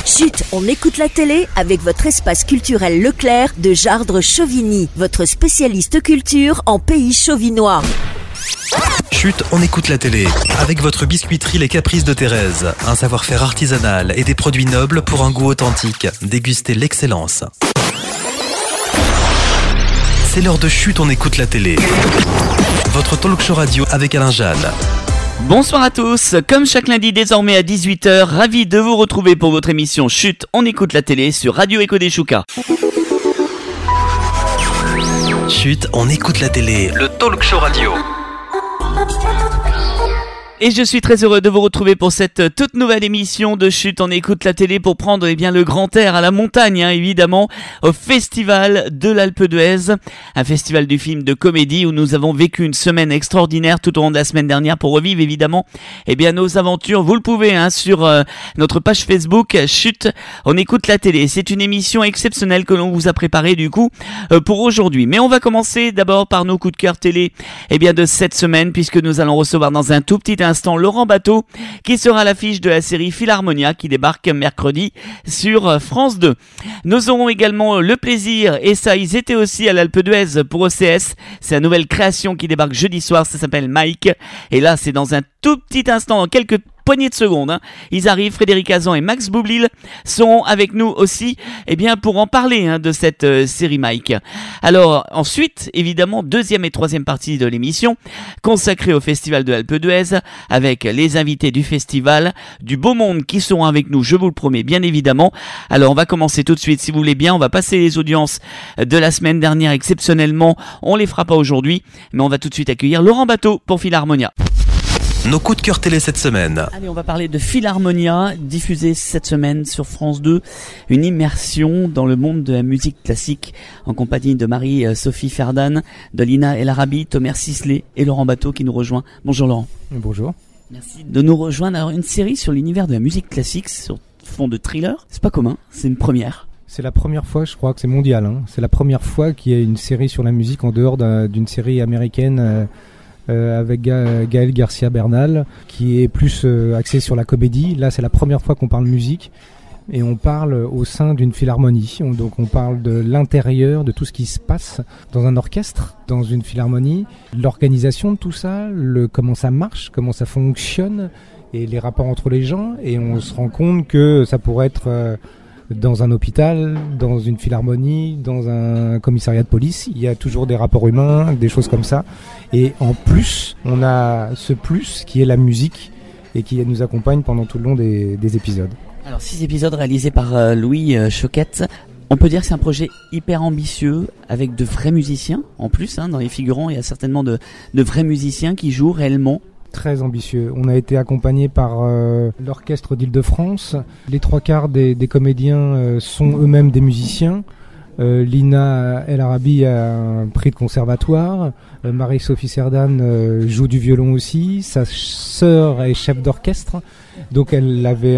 Chut, on écoute la télé avec votre espace culturel Leclerc de Jardres-Chauvigny, votre spécialiste culture en pays chauvinois. Chut, on écoute la télé avec votre biscuiterie Les Caprices de Thérèse. Un savoir-faire artisanal et des produits nobles pour un goût authentique. Dégustez l'excellence. C'est l'heure de Chut, on écoute la télé. Votre talk show radio avec Alain Jeanne. Bonsoir à tous, comme chaque lundi désormais à 18h, ravi de vous retrouver pour votre émission Chut, on écoute la télé sur Radio Echo des Choucas. Chut, on écoute la télé, le talk show radio. Et je suis très heureux de vous retrouver pour cette toute nouvelle émission de Chut, on écoute la télé pour prendre le grand air à la montagne, évidemment, au Festival de l'Alpe d'Huez, un festival du film de comédie où nous avons vécu une semaine extraordinaire tout au long de la semaine dernière pour revivre évidemment nos aventures. Vous le pouvez sur notre page Facebook Chut, on écoute la télé. C'est une émission exceptionnelle que l'on vous a préparée du coup pour aujourd'hui. Mais on va commencer d'abord par nos coups de cœur télé de cette semaine, puisque nous allons recevoir dans un tout petit instant Laurent Bateau qui sera à l'affiche de la série Philharmonia qui débarque mercredi sur France 2. Nous aurons également le plaisir, et ça ils étaient aussi à l'Alpe d'Huez pour OCS, c'est la nouvelle création qui débarque jeudi soir, ça s'appelle Mike, et là c'est dans un tout petit instant, dans quelques poignée de secondes, ils arrivent. Frédéric Hazan et Max Boublil sont avec nous aussi pour en parler de cette série Mike. Alors ensuite, évidemment, deuxième et troisième partie de l'émission consacrée au Festival de l'Alpe d'Huez avec les invités du festival, du beau monde qui seront avec nous, je vous le promets, bien évidemment. Alors on va commencer tout de suite, si vous voulez bien, on va passer les audiences de la semaine dernière exceptionnellement, on les fera pas aujourd'hui, mais on va tout de suite accueillir Laurent Bateau pour Philharmonia. Nos coups de cœur télé cette semaine. Allez, on va parler de Philharmonia, diffusée cette semaine sur France 2. Une immersion dans le monde de la musique classique en compagnie de Marie-Sophie Ferdan, de Lina El Arabi, Thomas Sisley et Laurent Bateau qui nous rejoint. Bonjour Laurent. Bonjour. Merci de nous rejoindre. Alors, une série sur l'univers de la musique classique sur fond de thriller. C'est pas commun, c'est une première. C'est la première fois, je crois que c'est mondial. C'est la première fois qu'il y a une série sur la musique en dehors d'une série américaine avec Gaël Garcia Bernal, qui est plus axé sur la comédie. Là, c'est la première fois qu'on parle musique, et on parle au sein d'une philharmonie. Donc on parle de l'intérieur, de tout ce qui se passe dans un orchestre, dans une philharmonie, l'organisation de tout ça, comment ça marche, comment ça fonctionne, et les rapports entre les gens. Et on se rend compte que ça pourrait être dans un hôpital, dans une philharmonie, dans un commissariat de police, il y a toujours des rapports humains, des choses comme ça. Et en plus, on a ce plus qui est la musique et qui nous accompagne pendant tout le long des épisodes. Alors 6 épisodes réalisés par Louis Choquette. On peut dire que c'est un projet hyper ambitieux avec de vrais musiciens. En plus, dans les figurants, il y a certainement de vrais musiciens qui jouent réellement. Très ambitieux. On a été accompagné par l'Orchestre d'Île-de-France. Les 3/4 des comédiens sont eux-mêmes des musiciens. Lina El Arabi a un prix de conservatoire. Marie-Sophie Serdan joue du violon aussi. Sa sœur est chef d'orchestre. Donc elle avait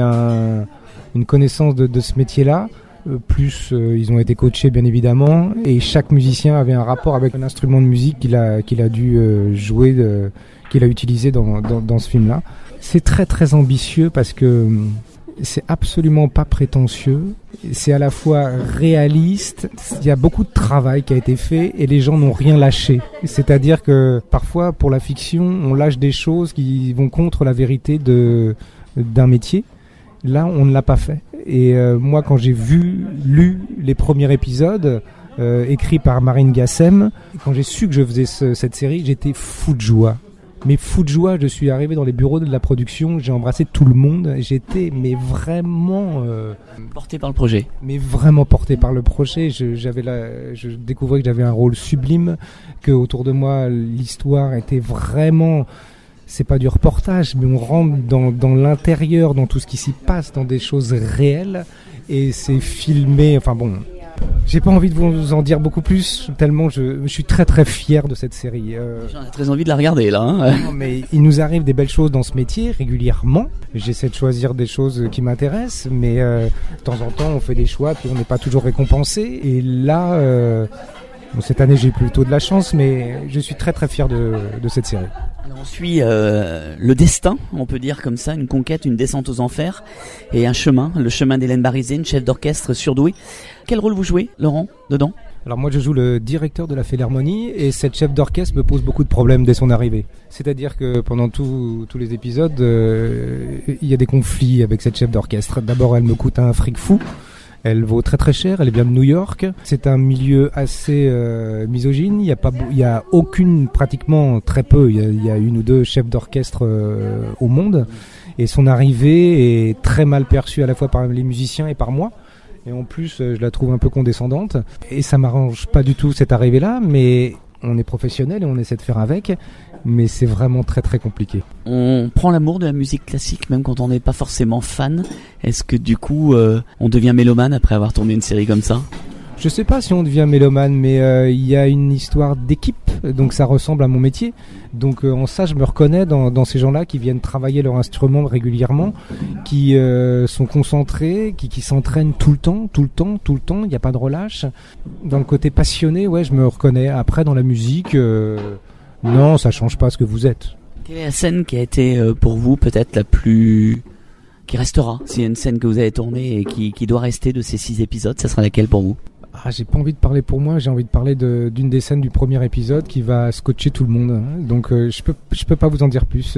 une connaissance de ce métier-là. Plus ils ont été coachés bien évidemment. Et chaque musicien avait un rapport avec un instrument de musique qu'il a dû jouer, qu'il a utilisé dans ce film-là. C'est très très ambitieux parce que c'est absolument pas prétentieux, c'est à la fois réaliste, il y a beaucoup de travail qui a été fait et les gens n'ont rien lâché. C'est-à-dire que parfois pour la fiction, on lâche des choses qui vont contre la vérité d'un métier. Là, on ne l'a pas fait. Et moi, quand j'ai lu les premiers épisodes écrits par Marine Gassem, quand j'ai su que je faisais cette série, j'étais fou de joie. Mais fou de joie, je suis arrivé dans les bureaux de la production, j'ai embrassé tout le monde, j'étais vraiment porté par le projet. Mais vraiment porté par le projet, je découvrais que j'avais un rôle sublime, que autour de moi l'histoire était vraiment, c'est pas du reportage, mais on rentre dans l'intérieur, dans tout ce qui s'y passe, dans des choses réelles, et c'est filmé, enfin bon. J'ai pas envie de vous en dire beaucoup plus, tellement je suis très très fier de cette série. J'en ai très envie de la regarder là. Non, mais il nous arrive des belles choses dans ce métier régulièrement. J'essaie de choisir des choses qui m'intéressent, mais de temps en temps on fait des choix puis on n'est pas toujours récompensé. Et là, Cette année, j'ai eu plutôt de la chance, mais je suis très très fier de cette série. Alors on suit le destin, on peut dire comme ça, une conquête, une descente aux enfers et un chemin, le chemin d'Hélène Barizet, une chef d'orchestre surdouée. Quel rôle vous jouez, Laurent, dedans ? Alors moi je joue le directeur de la Philharmonie et cette chef d'orchestre me pose beaucoup de problèmes dès son arrivée. C'est-à-dire que pendant tous les épisodes, il y a des conflits avec cette chef d'orchestre. D'abord elle me coûte un fric fou, elle vaut très très cher, elle est bien de New York. C'est un milieu assez misogyne, il y a aucune, pratiquement très peu, il y a une ou deux chefs d'orchestre au monde. Et son arrivée est très mal perçue à la fois par les musiciens et par moi. Et en plus, je la trouve un peu condescendante. Et ça m'arrange pas du tout cette arrivée-là, mais on est professionnel et on essaie de faire avec. Mais c'est vraiment très très compliqué. On prend l'amour de la musique classique même quand on n'est pas forcément fan. Est-ce que du coup, on devient mélomane après avoir tourné une série comme ça ? Je sais pas si on devient mélomane, mais il y a une histoire d'équipe, donc ça ressemble à mon métier. Donc en ça, je me reconnais dans ces gens-là qui viennent travailler leur instrument régulièrement, qui sont concentrés, qui s'entraînent tout le temps. Il n'y a pas de relâche. Dans le côté passionné, ouais, je me reconnais. Après, dans la musique, non, ça change pas ce que vous êtes. Quelle est la scène qui a été pour vous peut-être la plus... qui restera ? S'il y a une scène que vous avez tournée et qui doit rester de ces 6 épisodes, ça sera laquelle pour vous ? J'ai pas envie de parler pour moi, j'ai envie de parler d'une des scènes du premier épisode qui va scotcher tout le monde. Donc je peux pas vous en dire plus.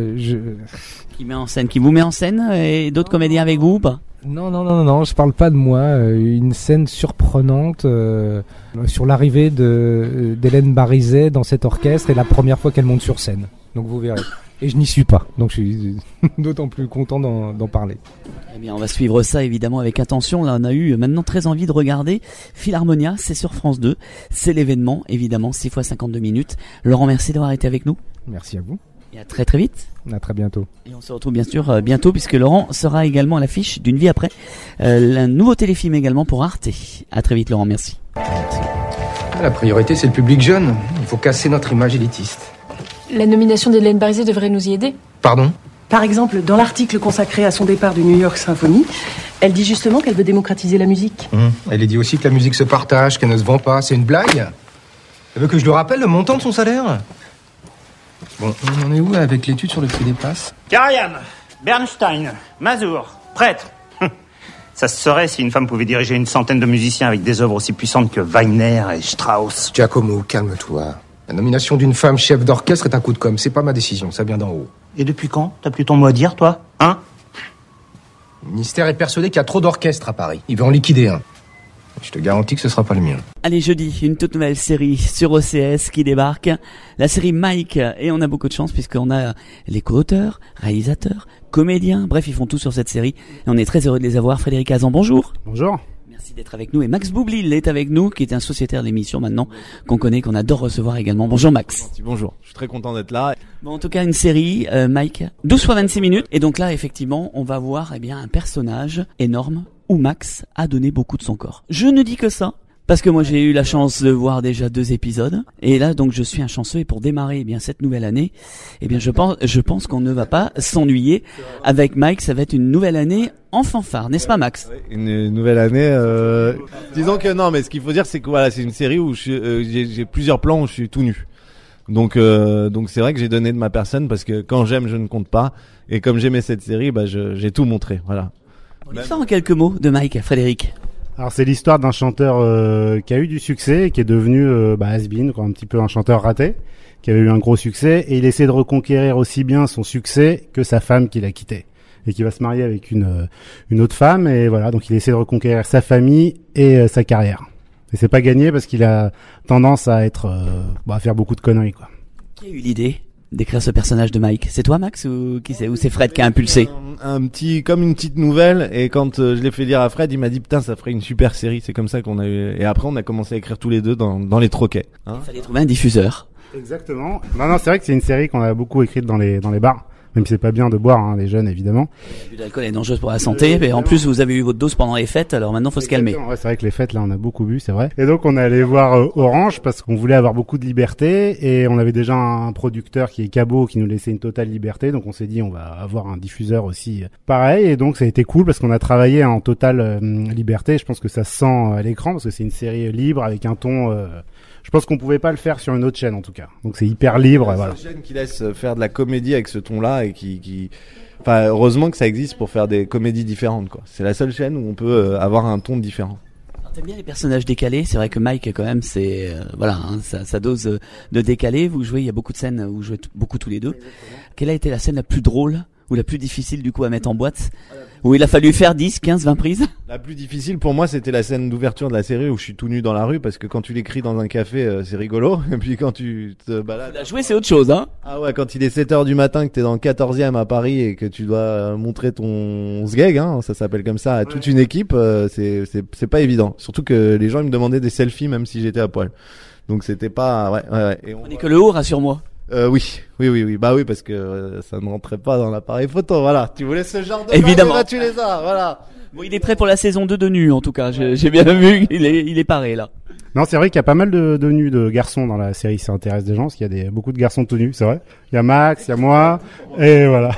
Qui vous met en scène et d'autres comédiens avec vous ou pas ? Non, je parle pas de moi. Une scène surprenante sur l'arrivée d'Hélène Barizet dans cet orchestre et la première fois qu'elle monte sur scène. Donc vous verrez. Et je n'y suis pas, donc je suis d'autant plus content d'en parler. Eh bien, on va suivre ça évidemment avec attention. Là, on a eu maintenant très envie de regarder Philharmonia, c'est sur France 2. C'est l'événement, évidemment, 6 x 52 minutes. Laurent, merci d'avoir été avec nous. Merci à vous. Et à très très vite. À très bientôt. Et on se retrouve bien sûr bientôt puisque Laurent sera également à l'affiche d'Une vie après. Un nouveau téléfilm également pour Arte. À très vite Laurent, merci. Merci. La priorité c'est le public jeune. Il faut casser notre image élitiste. La nomination d'Hélène Barizet devrait nous y aider. Pardon ? Par exemple, dans l'article consacré à son départ du New York Symphony, elle dit justement qu'elle veut démocratiser la musique. Elle dit aussi que la musique se partage, qu'elle ne se vend pas. C'est une blague ? Elle veut que je lui rappelle le montant de son salaire ? Bon, on en est où avec l'étude sur le prix des places ? Karajan, Bernstein, Mazur, prêtre. Ça se saurait si une femme pouvait diriger une centaine de musiciens avec des œuvres aussi puissantes que Wagner et Strauss. Giacomo, calme-toi. La nomination d'une femme chef d'orchestre est un coup de com'. C'est pas ma décision, ça vient d'en haut. Et depuis quand ? T'as plus ton mot à dire, toi ? Hein ? Le ministère est persuadé qu'il y a trop d'orchestres à Paris. Il veut en liquider un. Je te garantis que ce sera pas le mien. Allez, jeudi, une toute nouvelle série sur OCS qui débarque. La série Mike. Et on a beaucoup de chance puisqu'on a les co-auteurs, réalisateurs, comédiens. Bref, ils font tout sur cette série. Et on est très heureux de les avoir. Frédéric Hazan, bonjour. Bonjour. Merci d'être avec nous. Et Max Boublil est avec nous, qui est un sociétaire de l'émission maintenant, qu'on connaît, qu'on adore recevoir également. Bonjour Max. Bonjour, je suis très content d'être là. Bon, en tout cas, une série, Mike, 12 x 26 minutes. Et donc là, effectivement, on va voir un personnage énorme où Max a donné beaucoup de son corps. Je ne dis que ça, parce que moi j'ai eu la chance de voir déjà 2 épisodes. Et là, donc, je suis un chanceux. Et pour démarrer cette nouvelle année, je pense qu'on ne va pas s'ennuyer. Avec Mike, ça va être une nouvelle année en fanfare, n'est-ce pas Max ? Une nouvelle année. Disons que non, mais ce qu'il faut dire, c'est que voilà, c'est une série où j'ai plusieurs plans où je suis tout nu. Donc c'est vrai que j'ai donné de ma personne parce que quand j'aime, je ne compte pas. Et comme j'aimais cette série, j'ai tout montré. Voilà. Ça en quelques mots de Mike, Frédéric. Alors c'est l'histoire d'un chanteur qui a eu du succès et qui est devenu has-been, un petit peu un chanteur raté, qui avait eu un gros succès et il essaie de reconquérir aussi bien son succès que sa femme qu'il a quittée et qui va se marier avec une autre femme et voilà, donc il essaie de reconquérir sa famille et sa carrière. Et c'est pas gagné parce qu'il a tendance à à faire beaucoup de conneries quoi. Qui a eu l'idée d'écrire ce personnage de Mike ? C'est toi Max ou c'est Fred qui a impulsé ? Comme une petite nouvelle et quand je l'ai fait lire à Fred, il m'a dit putain ça ferait une super série, c'est comme ça qu'on a eu et après on a commencé à écrire tous les deux dans les troquets. Il fallait trouver un diffuseur. Exactement. Non c'est vrai que c'est une série qu'on a beaucoup écrite dans les bars Même si c'est pas bien de boire, hein, les jeunes évidemment. L'abus d'alcool est dangereux pour la santé, mais en plus vous avez eu votre dose pendant les fêtes, alors maintenant faut se calmer. Ouais, c'est vrai que les fêtes là on a beaucoup bu, c'est vrai. Et donc on est allé voir Orange parce qu'on voulait avoir beaucoup de liberté et on avait déjà un producteur qui est Cabot qui nous laissait une totale liberté, donc on s'est dit on va avoir un diffuseur aussi pareil, et donc ça a été cool parce qu'on a travaillé en totale liberté. Je pense que ça se sent à l'écran parce que c'est une série libre avec un ton je pense qu'on pouvait pas le faire sur une autre chaîne en tout cas. Donc c'est hyper libre. Voilà. C'est une chaîne qui laisse faire de la comédie avec ce ton-là et enfin, heureusement que ça existe pour faire des comédies différentes, quoi. C'est la seule chaîne où on peut avoir un ton différent. Alors, t'aimes bien les personnages décalés. C'est vrai que Mike, quand même, c'est voilà, hein, sa dose de décalé. Vous jouez, il y a beaucoup de scènes où vous jouez beaucoup tous les deux. Quelle a été la scène la plus drôle ou la plus difficile du coup à mettre en boîte, où il a fallu faire 10, 15, 20 prises? La plus difficile pour moi, c'était la scène d'ouverture de la série où je suis tout nu dans la rue, parce que quand tu l'écris dans un café, c'est rigolo, et puis quand tu te balades... La jouer, c'est autre chose, hein. Ah ouais, quand il est 7h du matin, que t'es dans le 14e à Paris et que tu dois montrer ton sgeg, hein, ça s'appelle comme ça, à toute une équipe, c'est pas évident. Surtout que les gens ils me demandaient des selfies même si j'étais à poil. Donc c'était pas... Ouais. Et on est que le haut, rassure-moi. Oui. Bah oui, parce que ça ne rentrait pas dans l'appareil photo, voilà. Tu voulais ce genre de... Évidemment. Là, tu les as, voilà. Bon, il est prêt pour la saison 2 de Nu, en tout cas. J'ai bien vu, il est paré, là. Non, c'est vrai qu'il y a pas mal de nus de garçons dans la série, ça intéresse des gens, parce qu'il y a beaucoup de garçons tout nus, c'est vrai. Il y a Max, il y a moi, et voilà.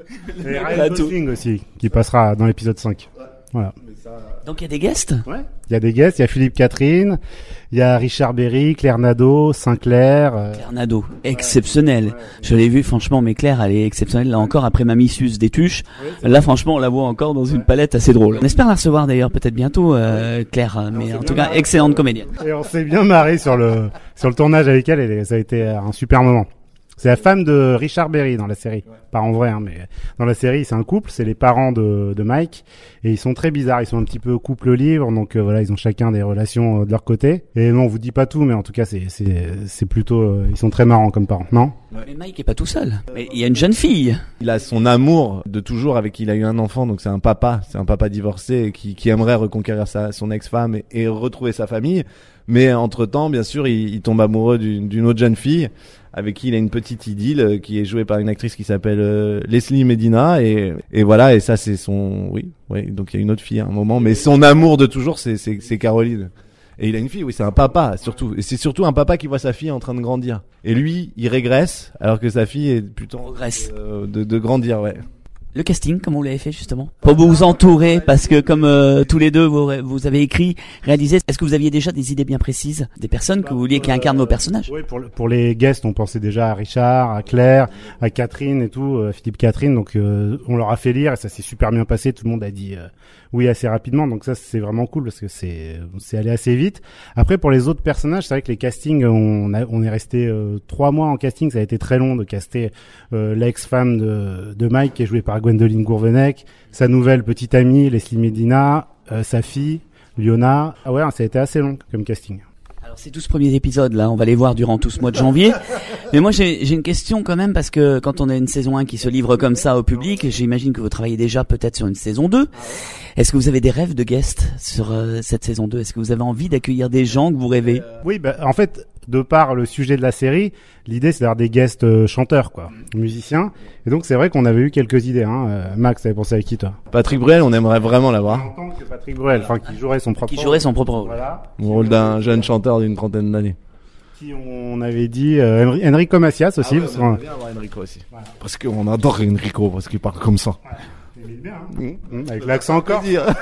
Et Ryan Gosling aussi, qui passera dans l'épisode 5. Voilà. Donc il y a des guests? Ouais. Il y a des guests, il y a Philippe Catherine, il y a Richard Berry, Claire Nadeau, Sinclair. Claire Nadeau, exceptionnelle. Ouais. Je l'ai vu, franchement, mais Claire, elle est exceptionnelle. Là encore, après Mamie Suze des Tuches, là franchement, on la voit encore dans une palette assez drôle. On espère la recevoir d'ailleurs peut-être bientôt, Claire, mais en tout cas, excellente comédienne. Et on s'est bien marré sur le tournage avec elle, ça a été un super moment. C'est la femme de Richard Berry dans la série. Pas en vrai, hein, mais dans la série, c'est un couple, c'est les parents de Mike, et ils sont très bizarres, ils sont un petit peu couple libre, donc voilà, ils ont chacun des relations de leur côté. Et non, on vous dit pas tout, mais en tout cas, c'est plutôt, ils sont très marrants comme parents, non? Mais Mike est pas tout seul. Mais il y a une jeune fille. Il a son amour de toujours avec qui il a eu un enfant, donc c'est un papa divorcé qui aimerait reconquérir son ex-femme et retrouver sa famille. Mais entre-temps, bien sûr, il tombe amoureux d'une autre jeune fille avec qui il a une petite idylle qui est jouée par une actrice qui s'appelle Leslie Medina et voilà, et ça c'est oui, donc il y a une autre fille à un moment, mais son amour de toujours c'est Caroline. Et il a une fille, oui, c'est un papa surtout, et c'est surtout un papa qui voit sa fille en train de grandir. Et lui, il régresse alors que sa fille est plutôt progresse de grandir, ouais. Le casting, comment vous l'avez fait justement? Pour vous entourer, parce que comme tous les deux vous avez écrit, réalisé, est-ce que vous aviez déjà des idées bien précises des personnes que vous vouliez qui incarnent vos personnages? Oui, pour les guests, on pensait déjà à Richard, à Claire, à Catherine et tout, Philippe Catherine, donc on leur a fait lire et ça s'est super bien passé, tout le monde a dit oui assez rapidement, donc ça c'est vraiment cool parce que c'est allé assez vite. Après pour les autres personnages, c'est vrai que les castings, on est resté 3 mois en casting, ça a été très long de caster l'ex-femme de Mike qui est jouée par Gwendoline Gourvenec, sa nouvelle petite amie Leslie Medina, sa fille Liona. Ah ouais, ça a été assez long comme casting. Alors ces 12 premiers épisodes là, on va les voir durant tout ce mois de janvier. Mais moi j'ai une question quand même, parce que quand on a une saison 1 qui se livre comme ça au public, j'imagine que vous travaillez déjà peut-être sur une saison 2. Est-ce que vous avez des rêves de guests sur cette saison 2? Est-ce que vous avez envie d'accueillir des gens que vous rêvez? Oui, en fait, de par le sujet de la série, l'idée c'est d'avoir des guests chanteurs, quoi, musiciens. Et donc c'est vrai qu'on avait eu quelques idées. Max, t'avais pensé avec qui toi? Patrick Bruel, on aimerait vraiment l'avoir. En tant que Patrick Bruel, qui jouerait son propre rôle. Voilà. Le rôle d'un jeune chanteur d'une trentaine d'années. Qui on avait dit Enrico Macias aussi. On aimerait bien avoir Enrico aussi. Voilà. Parce qu'on adore Enrico, parce qu'il parle comme ça. Ouais. Il est bien, avec l'accent encore.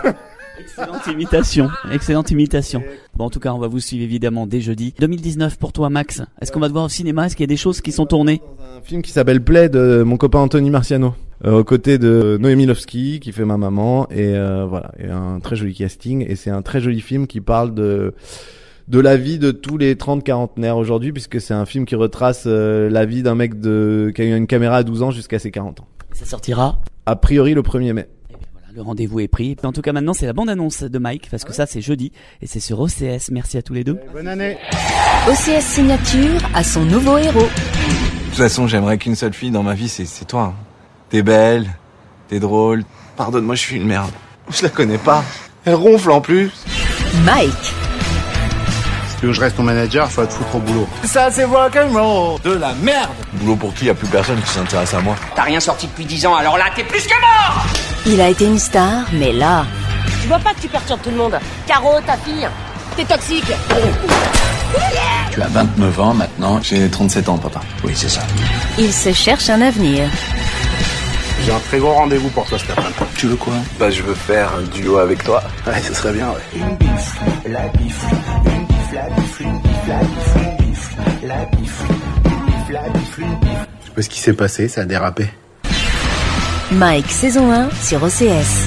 Excellente imitation. Bon, en tout cas, on va vous suivre évidemment dès jeudi. 2019 pour toi, Max. Est-ce qu'on va te voir au cinéma? Est-ce qu'il y a des choses qui sont tournées? Dans un film qui s'appelle Play de mon copain Anthony Marciano, aux côtés de Noémie Lovski, qui fait ma maman, et voilà, et un très joli casting, et c'est un très joli film qui parle de la vie de tous les 30-quarantenaires aujourd'hui, puisque c'est un film qui retrace la vie d'un mec qui a eu une caméra à 12 ans jusqu'à ses 40 ans. Ça sortira a priori le 1er mai. Le rendez-vous est pris. En tout cas, maintenant, c'est la bande-annonce de Mike, parce que ça, c'est jeudi, et c'est sur OCS. Merci à tous les deux. Bonne année. OCS Signature a son nouveau héros. De toute façon, j'aimerais qu'une seule fille dans ma vie, c'est toi. T'es belle, t'es drôle. Pardonne-moi, je suis une merde. Je la connais pas. Elle ronfle en plus. Mike. Tu veux que je reste ton manager, faut te foutre au boulot. Ça c'est rock'n'roll, de la merde. Boulot pour qui? Y a plus personne qui s'intéresse à moi. T'as rien sorti depuis 10 ans, alors là t'es plus que mort. Il a été une star, mais là... Tu vois pas que tu perturbes tout le monde? Caro, ta fille, t'es toxique. Tu as 29 ans maintenant. J'ai 37 ans, papa. Oui, c'est ça. Il se cherche un avenir. J'ai un très gros rendez-vous pour toi cet après-midi. Tu veux quoi? Bah, je veux faire un duo avec toi. Ouais, ce serait bien, ouais. Une bif, la bif, une bif, la bif, une bif, la bif, une bif, la bif, une bif, la bif, une bif. Je sais pas ce qui s'est passé, ça a dérapé. Mike, saison 1 sur OCS.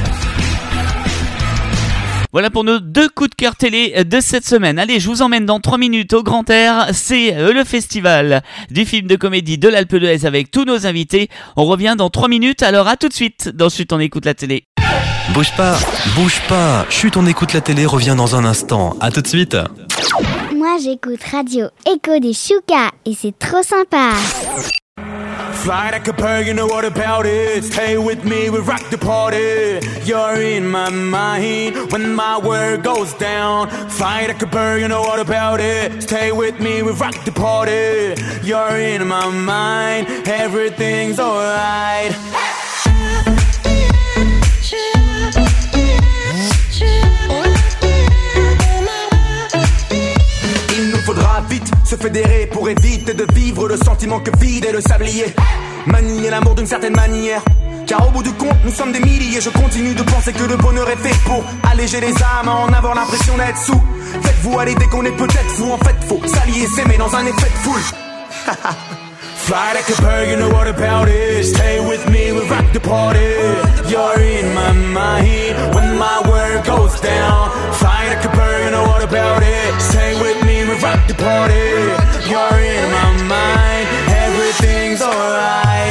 Voilà pour nos 2 coups de cœur télé de cette semaine. Allez, je vous emmène dans 3 minutes au Grand Air. C'est le festival du film de comédie de l'Alpe d'Huez avec tous nos invités. On revient dans 3 minutes, alors à tout de suite dans Chut, on écoute la télé. Bouge pas, bouge pas. Chut, on écoute la télé revient dans un instant. À tout de suite. Moi, j'écoute Radio Echo des Chouka et c'est trop sympa. Fly like a bird, you know what about it. Stay with me, we rock the party. You're in my mind when my world goes down. Fly like a bird, you know what about it. Stay with me, we rock the party. You're in my mind, everything's alright. Il nous faudra vite se fédérer pour éviter de vivre le sentiment que vide est le sablier. Manier l'amour d'une certaine manière, car au bout du compte nous sommes des milliers. Je continue de penser que le bonheur est fait pour alléger les âmes, en avoir l'impression d'être sous. Faites-vous à l'idée qu'on est peut-être fou. En fait faut s'allier, s'aimer dans un effet de foule. Fly like a bird, you know what about it. Stay with me, we rock the party. You're in my mind when my world goes down. Fly like a bird, you know what about it. Stay with me, we rock the party. You're in my mind, everything's alright.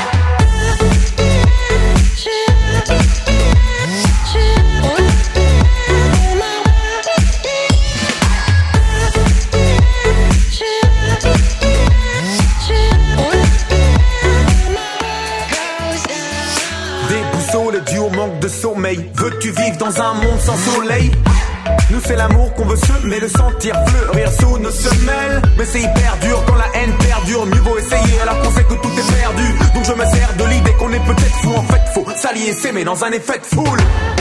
Dû au manque de sommeil. Veux-tu vivre dans un monde sans soleil? Nous c'est l'amour qu'on veut semer, le sentir fleurir sous nos semelles. Mais c'est hyper dur quand la haine perdure. Mieux vaut essayer alors qu'on sait que tout est perdu. Donc je me sers de l'idée qu'on est peut-être fou. En fait faut s'allier, s'aimer dans un effet de foule.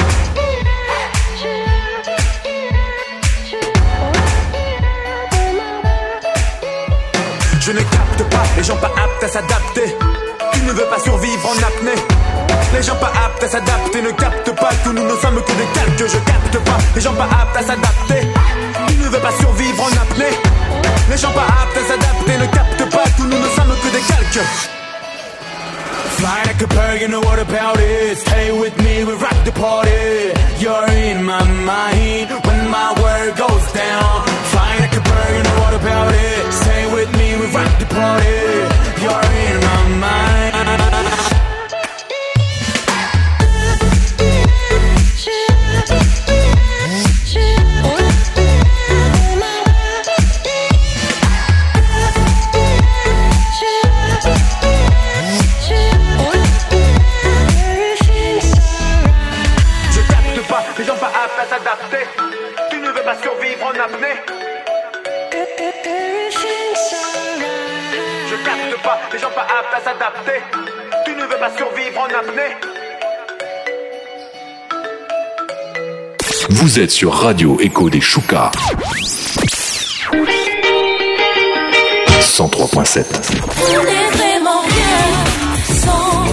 Je ne capte pas les gens pas aptes à s'adapter. Tu ne veux pas survivre en apnée. Les gens pas aptes à s'adapter ne captent pas que nous ne sommes que des calques. Je capte pas les gens pas aptes à s'adapter. Tu ne veux pas survivre en apnée. Les gens pas aptes à s'adapter ne captent pas que nous ne sommes que des calques. Fly like a bird, you know what about it. Stay with me, we rock the party. You're in my mind when my world goes down. Fly like a bird, you know what about it. Stay with me, we rock the party. You're in my mind. Les gens pas aptes à s'adapter. Tu ne veux pas survivre en apnée. Je capte pas, les gens pas aptes à s'adapter. Tu ne veux pas survivre en apnée. Vous êtes sur Radio Echo des Chouka 103.7. On est vraiment bien sans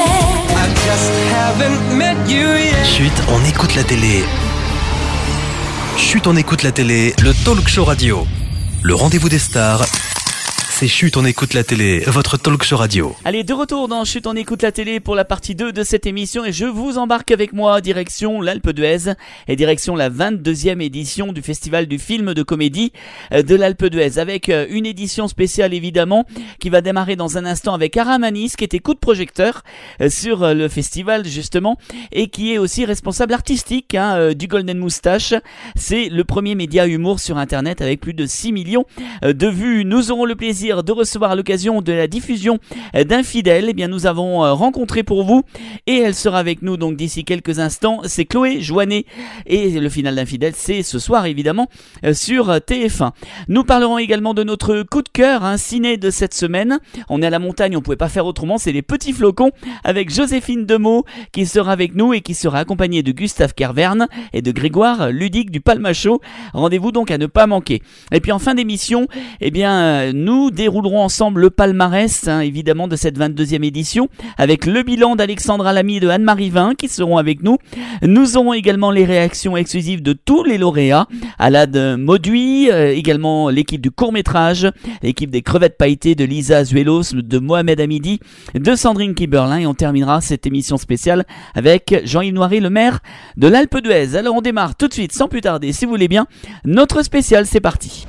Chut, on écoute la télé. Chut, on écoute la télé, le talk show radio. Le rendez-vous des stars. C'est Chut, on écoute la télé, votre talk show radio. Allez, de retour dans Chut, on écoute la télé pour la partie 2 de cette émission et je vous embarque avec moi direction l'Alpe d'Huez et direction la 22e édition du festival du film de comédie de l'Alpe d'Huez avec une édition spéciale évidemment qui va démarrer dans un instant avec Aramanis qui était coup de projecteur sur le festival justement et qui est aussi responsable artistique du Golden Moustache. C'est le premier média humour sur internet avec plus de 6 millions de vues. Nous aurons le plaisir plaisir de recevoir à l'occasion de la diffusion d'Infidèles. Eh bien, nous avons rencontré pour vous et elle sera avec nous donc d'ici quelques instants. C'est Chloé Joannet et le final d'Infidèles, c'est ce soir évidemment sur TF1. Nous parlerons également de notre coup de cœur, ciné de cette semaine. On est à la montagne, on pouvait pas faire autrement. C'est les Petits Flocons avec Joséphine Demeaux qui sera avec nous et qui sera accompagnée de Gustave Kerverne et de Grégoire Ludic du Palmachot. Rendez-vous donc à ne pas manquer. Et puis en fin d'émission, eh bien, nous déroulerons ensemble le palmarès, évidemment, de cette 22e édition, avec le bilan d'Alexandra Lamy et de Anne-Marie Vin qui seront avec nous. Nous aurons également les réactions exclusives de tous les lauréats, Alad Mauduit, également l'équipe du court-métrage, l'équipe des crevettes pailletées de Lisa Azuelos, de Mohamed Hamidi, de Sandrine Kiberlin, et on terminera cette émission spéciale avec Jean-Yves Noiret, le maire de l'Alpe d'Huez. Alors on démarre tout de suite, sans plus tarder, si vous voulez bien, notre spécial, c'est parti.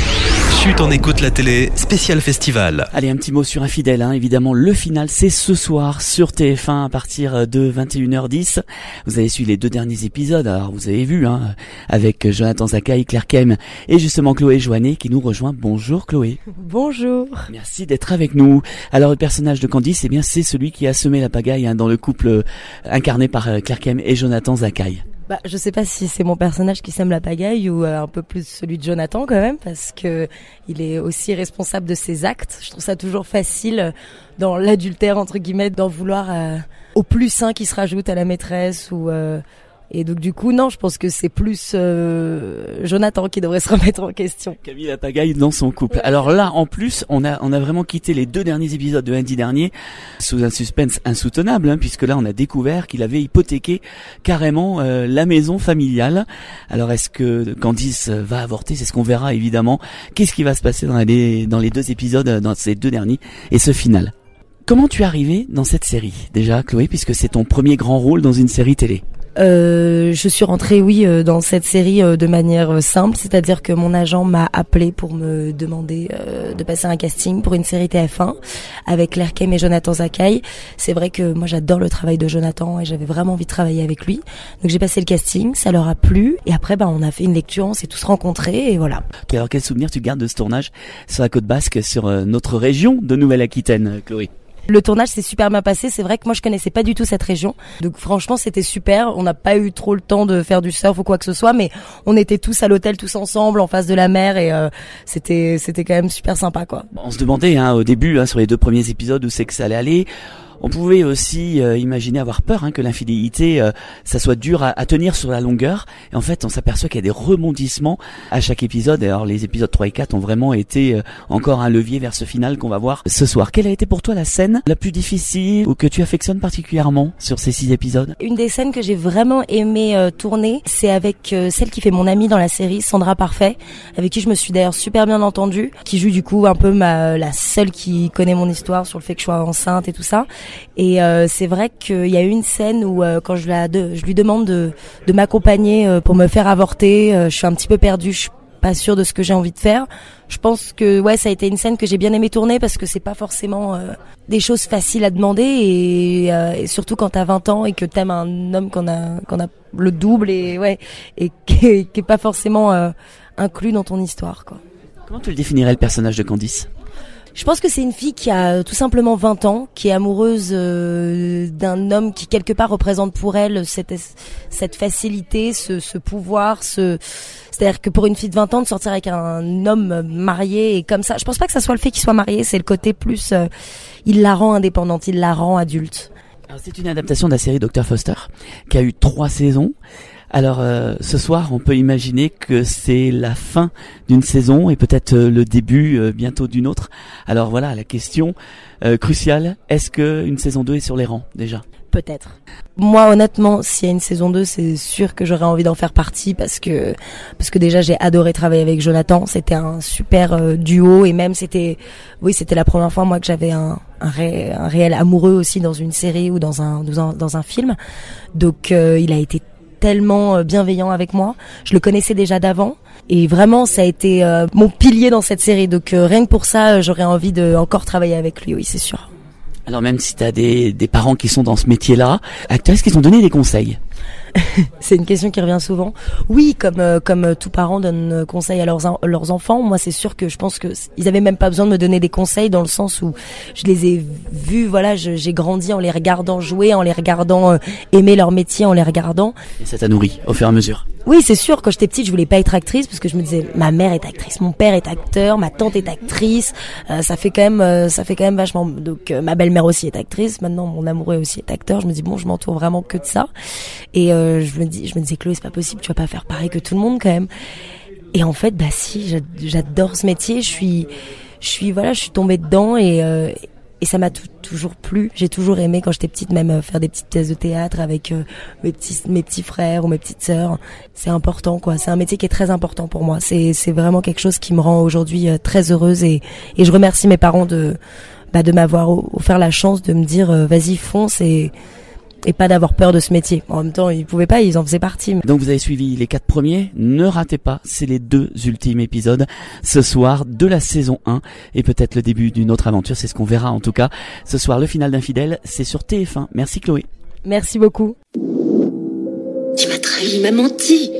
Chut, on écoute la télé, spécial festival. Allez, un petit mot sur Infidèles, évidemment, le final, c'est ce soir sur TF1 à partir de 21h10. Vous avez suivi les 2 derniers épisodes, alors vous avez vu, avec Jonathan Zakaï, Claire Kem et justement Chloé Joannet qui nous rejoint. Bonjour Chloé. Bonjour. Merci d'être avec nous. Alors le personnage de Candice, eh bien c'est celui qui a semé la pagaille dans le couple incarné par Claire Kem et Jonathan Zakaï. Je sais pas si c'est mon personnage qui sème la pagaille ou un peu plus celui de Jonathan quand même, parce que il est aussi responsable de ses actes. Je trouve ça toujours facile dans l'adultère entre guillemets d'en vouloir au plus qui se rajoute à la maîtresse ou et donc du coup non, je pense que c'est plus Jonathan qui devrait se remettre en question. Camille la pagaille dans son couple. Ouais. Alors là en plus on a vraiment quitté les 2 derniers épisodes de lundi dernier sous un suspense insoutenable, puisque là on a découvert qu'il avait hypothéqué carrément la maison familiale. Alors est-ce que Candice va avorter? C'est ce qu'on verra évidemment. Qu'est-ce qui va se passer dans les 2 épisodes, dans ces 2 derniers et ce final? Comment tu es arrivée dans cette série déjà, Chloé, puisque c'est ton premier grand rôle dans une série télé? Je suis rentrée, dans cette série de manière simple, c'est-à-dire que mon agent m'a appelé pour me demander de passer un casting pour une série TF1 avec Claire Kem et Jonathan Zakaï. C'est vrai que moi j'adore le travail de Jonathan et j'avais vraiment envie de travailler avec lui. Donc j'ai passé le casting, ça leur a plu et après on a fait une lecture, on s'est tous rencontrés et voilà. Alors quel souvenir tu gardes de ce tournage sur la côte basque, sur notre région de Nouvelle-Aquitaine, Chloé? Le tournage s'est super bien passé. C'est vrai que moi je connaissais pas du tout cette région. Donc franchement c'était super. On n'a pas eu trop le temps de faire du surf ou quoi que ce soit, mais on était tous à l'hôtel tous ensemble en face de la mer et c'était quand même super sympa quoi. On se demandait au début sur les 2 premiers épisodes où c'est que ça allait aller. On pouvait aussi imaginer avoir peur que l'infidélité ça soit dur à tenir sur la longueur, et en fait on s'aperçoit qu'il y a des rebondissements à chaque épisode. Et alors les épisodes 3 et 4 ont vraiment été encore un levier vers ce final qu'on va voir ce soir. Quelle a été pour toi la scène la plus difficile ou que tu affectionnes particulièrement sur ces 6 épisodes? Une des scènes que j'ai vraiment aimé tourner, c'est avec celle qui fait mon amie dans la série, Sandra Parfait, avec qui je me suis d'ailleurs super bien entendue, qui joue du coup un peu la seule qui connaît mon histoire sur le fait que je sois enceinte et tout ça. Et c'est vrai qu'il y a eu une scène où quand je lui demande de m'accompagner pour me faire avorter, je suis un petit peu perdue, je suis pas sûre de ce que j'ai envie de faire. Je pense que ça a été une scène que j'ai bien aimé tourner parce que c'est pas forcément des choses faciles à demander et surtout quand t'as 20 ans et que t'aimes un homme qu'on a le double et qui est pas forcément inclus dans ton histoire quoi. Comment tu le définirais le personnage de Candice? Je pense que c'est une fille qui a tout simplement 20 ans, qui est amoureuse d'un homme qui quelque part représente pour elle cette facilité, ce pouvoir, c'est-à-dire que pour une fille de 20 ans de sortir avec un homme marié et comme ça, je pense pas que ça soit le fait qu'il soit marié, c'est le côté plus il la rend indépendante, il la rend adulte. Alors, c'est une adaptation de la série Dr Foster qui a eu 3 saisons. Alors ce soir, on peut imaginer que c'est la fin d'une saison et peut-être le début bientôt d'une autre. Alors voilà, la question cruciale, est-ce que une saison 2 est sur les rangs déjà? Peut-être. Moi honnêtement, s'il y a une saison 2, c'est sûr que j'aurais envie d'en faire partie parce que déjà j'ai adoré travailler avec Jonathan, c'était un super duo et même c'était la première fois moi que j'avais un réel amoureux aussi dans une série ou dans un film. Donc il a été tellement bienveillant avec moi. Je le connaissais déjà d'avant et vraiment ça a été mon pilier dans cette série. Donc rien que pour ça, j'aurais envie de encore travailler avec lui, oui, c'est sûr. Alors même si t'as des parents qui sont dans ce métier-là, est-ce qu'ils t'ont donné des conseils? C'est une question qui revient souvent. Oui, comme tout parent donne conseil à leurs enfants, moi c'est sûr que je pense que ils avaient même pas besoin de me donner des conseils dans le sens où je les ai vus, voilà, j'ai grandi en les regardant jouer, en les regardant aimer leur métier, en les regardant. Et ça t'a nourri au fur et à mesure. Oui, c'est sûr, quand j'étais petite, je voulais pas être actrice parce que je me disais ma mère est actrice, mon père est acteur, ma tante est actrice, ça fait quand même vachement. Donc ma belle-mère aussi est actrice, maintenant mon amoureux aussi est acteur, je me dis bon, je m'entoure vraiment que de ça. Et je me disais Chloé, c'est pas possible, tu vas pas faire pareil que tout le monde quand même. Et en fait, bah si, j'adore ce métier, je suis tombée dedans et ça m'a toujours plu. J'ai toujours aimé quand j'étais petite même faire des petites pièces de théâtre avec mes petits frères ou mes petites sœurs. C'est important quoi, c'est un métier qui est très important pour moi. C'est vraiment quelque chose qui me rend aujourd'hui très heureuse et je remercie mes parents de m'avoir offert la chance de me dire vas-y fonce et pas d'avoir peur de ce métier. En même temps, ils pouvaient pas, ils en faisaient partie. Donc vous avez suivi les 4 premiers, ne ratez pas, c'est les 2 ultimes épisodes ce soir de la saison 1 et peut-être le début d'une autre aventure, c'est ce qu'on verra en tout cas. Ce soir, le final d'Infidèles, c'est sur TF1. Merci Chloé. Merci beaucoup. Tu m'as trahi, il m'a menti.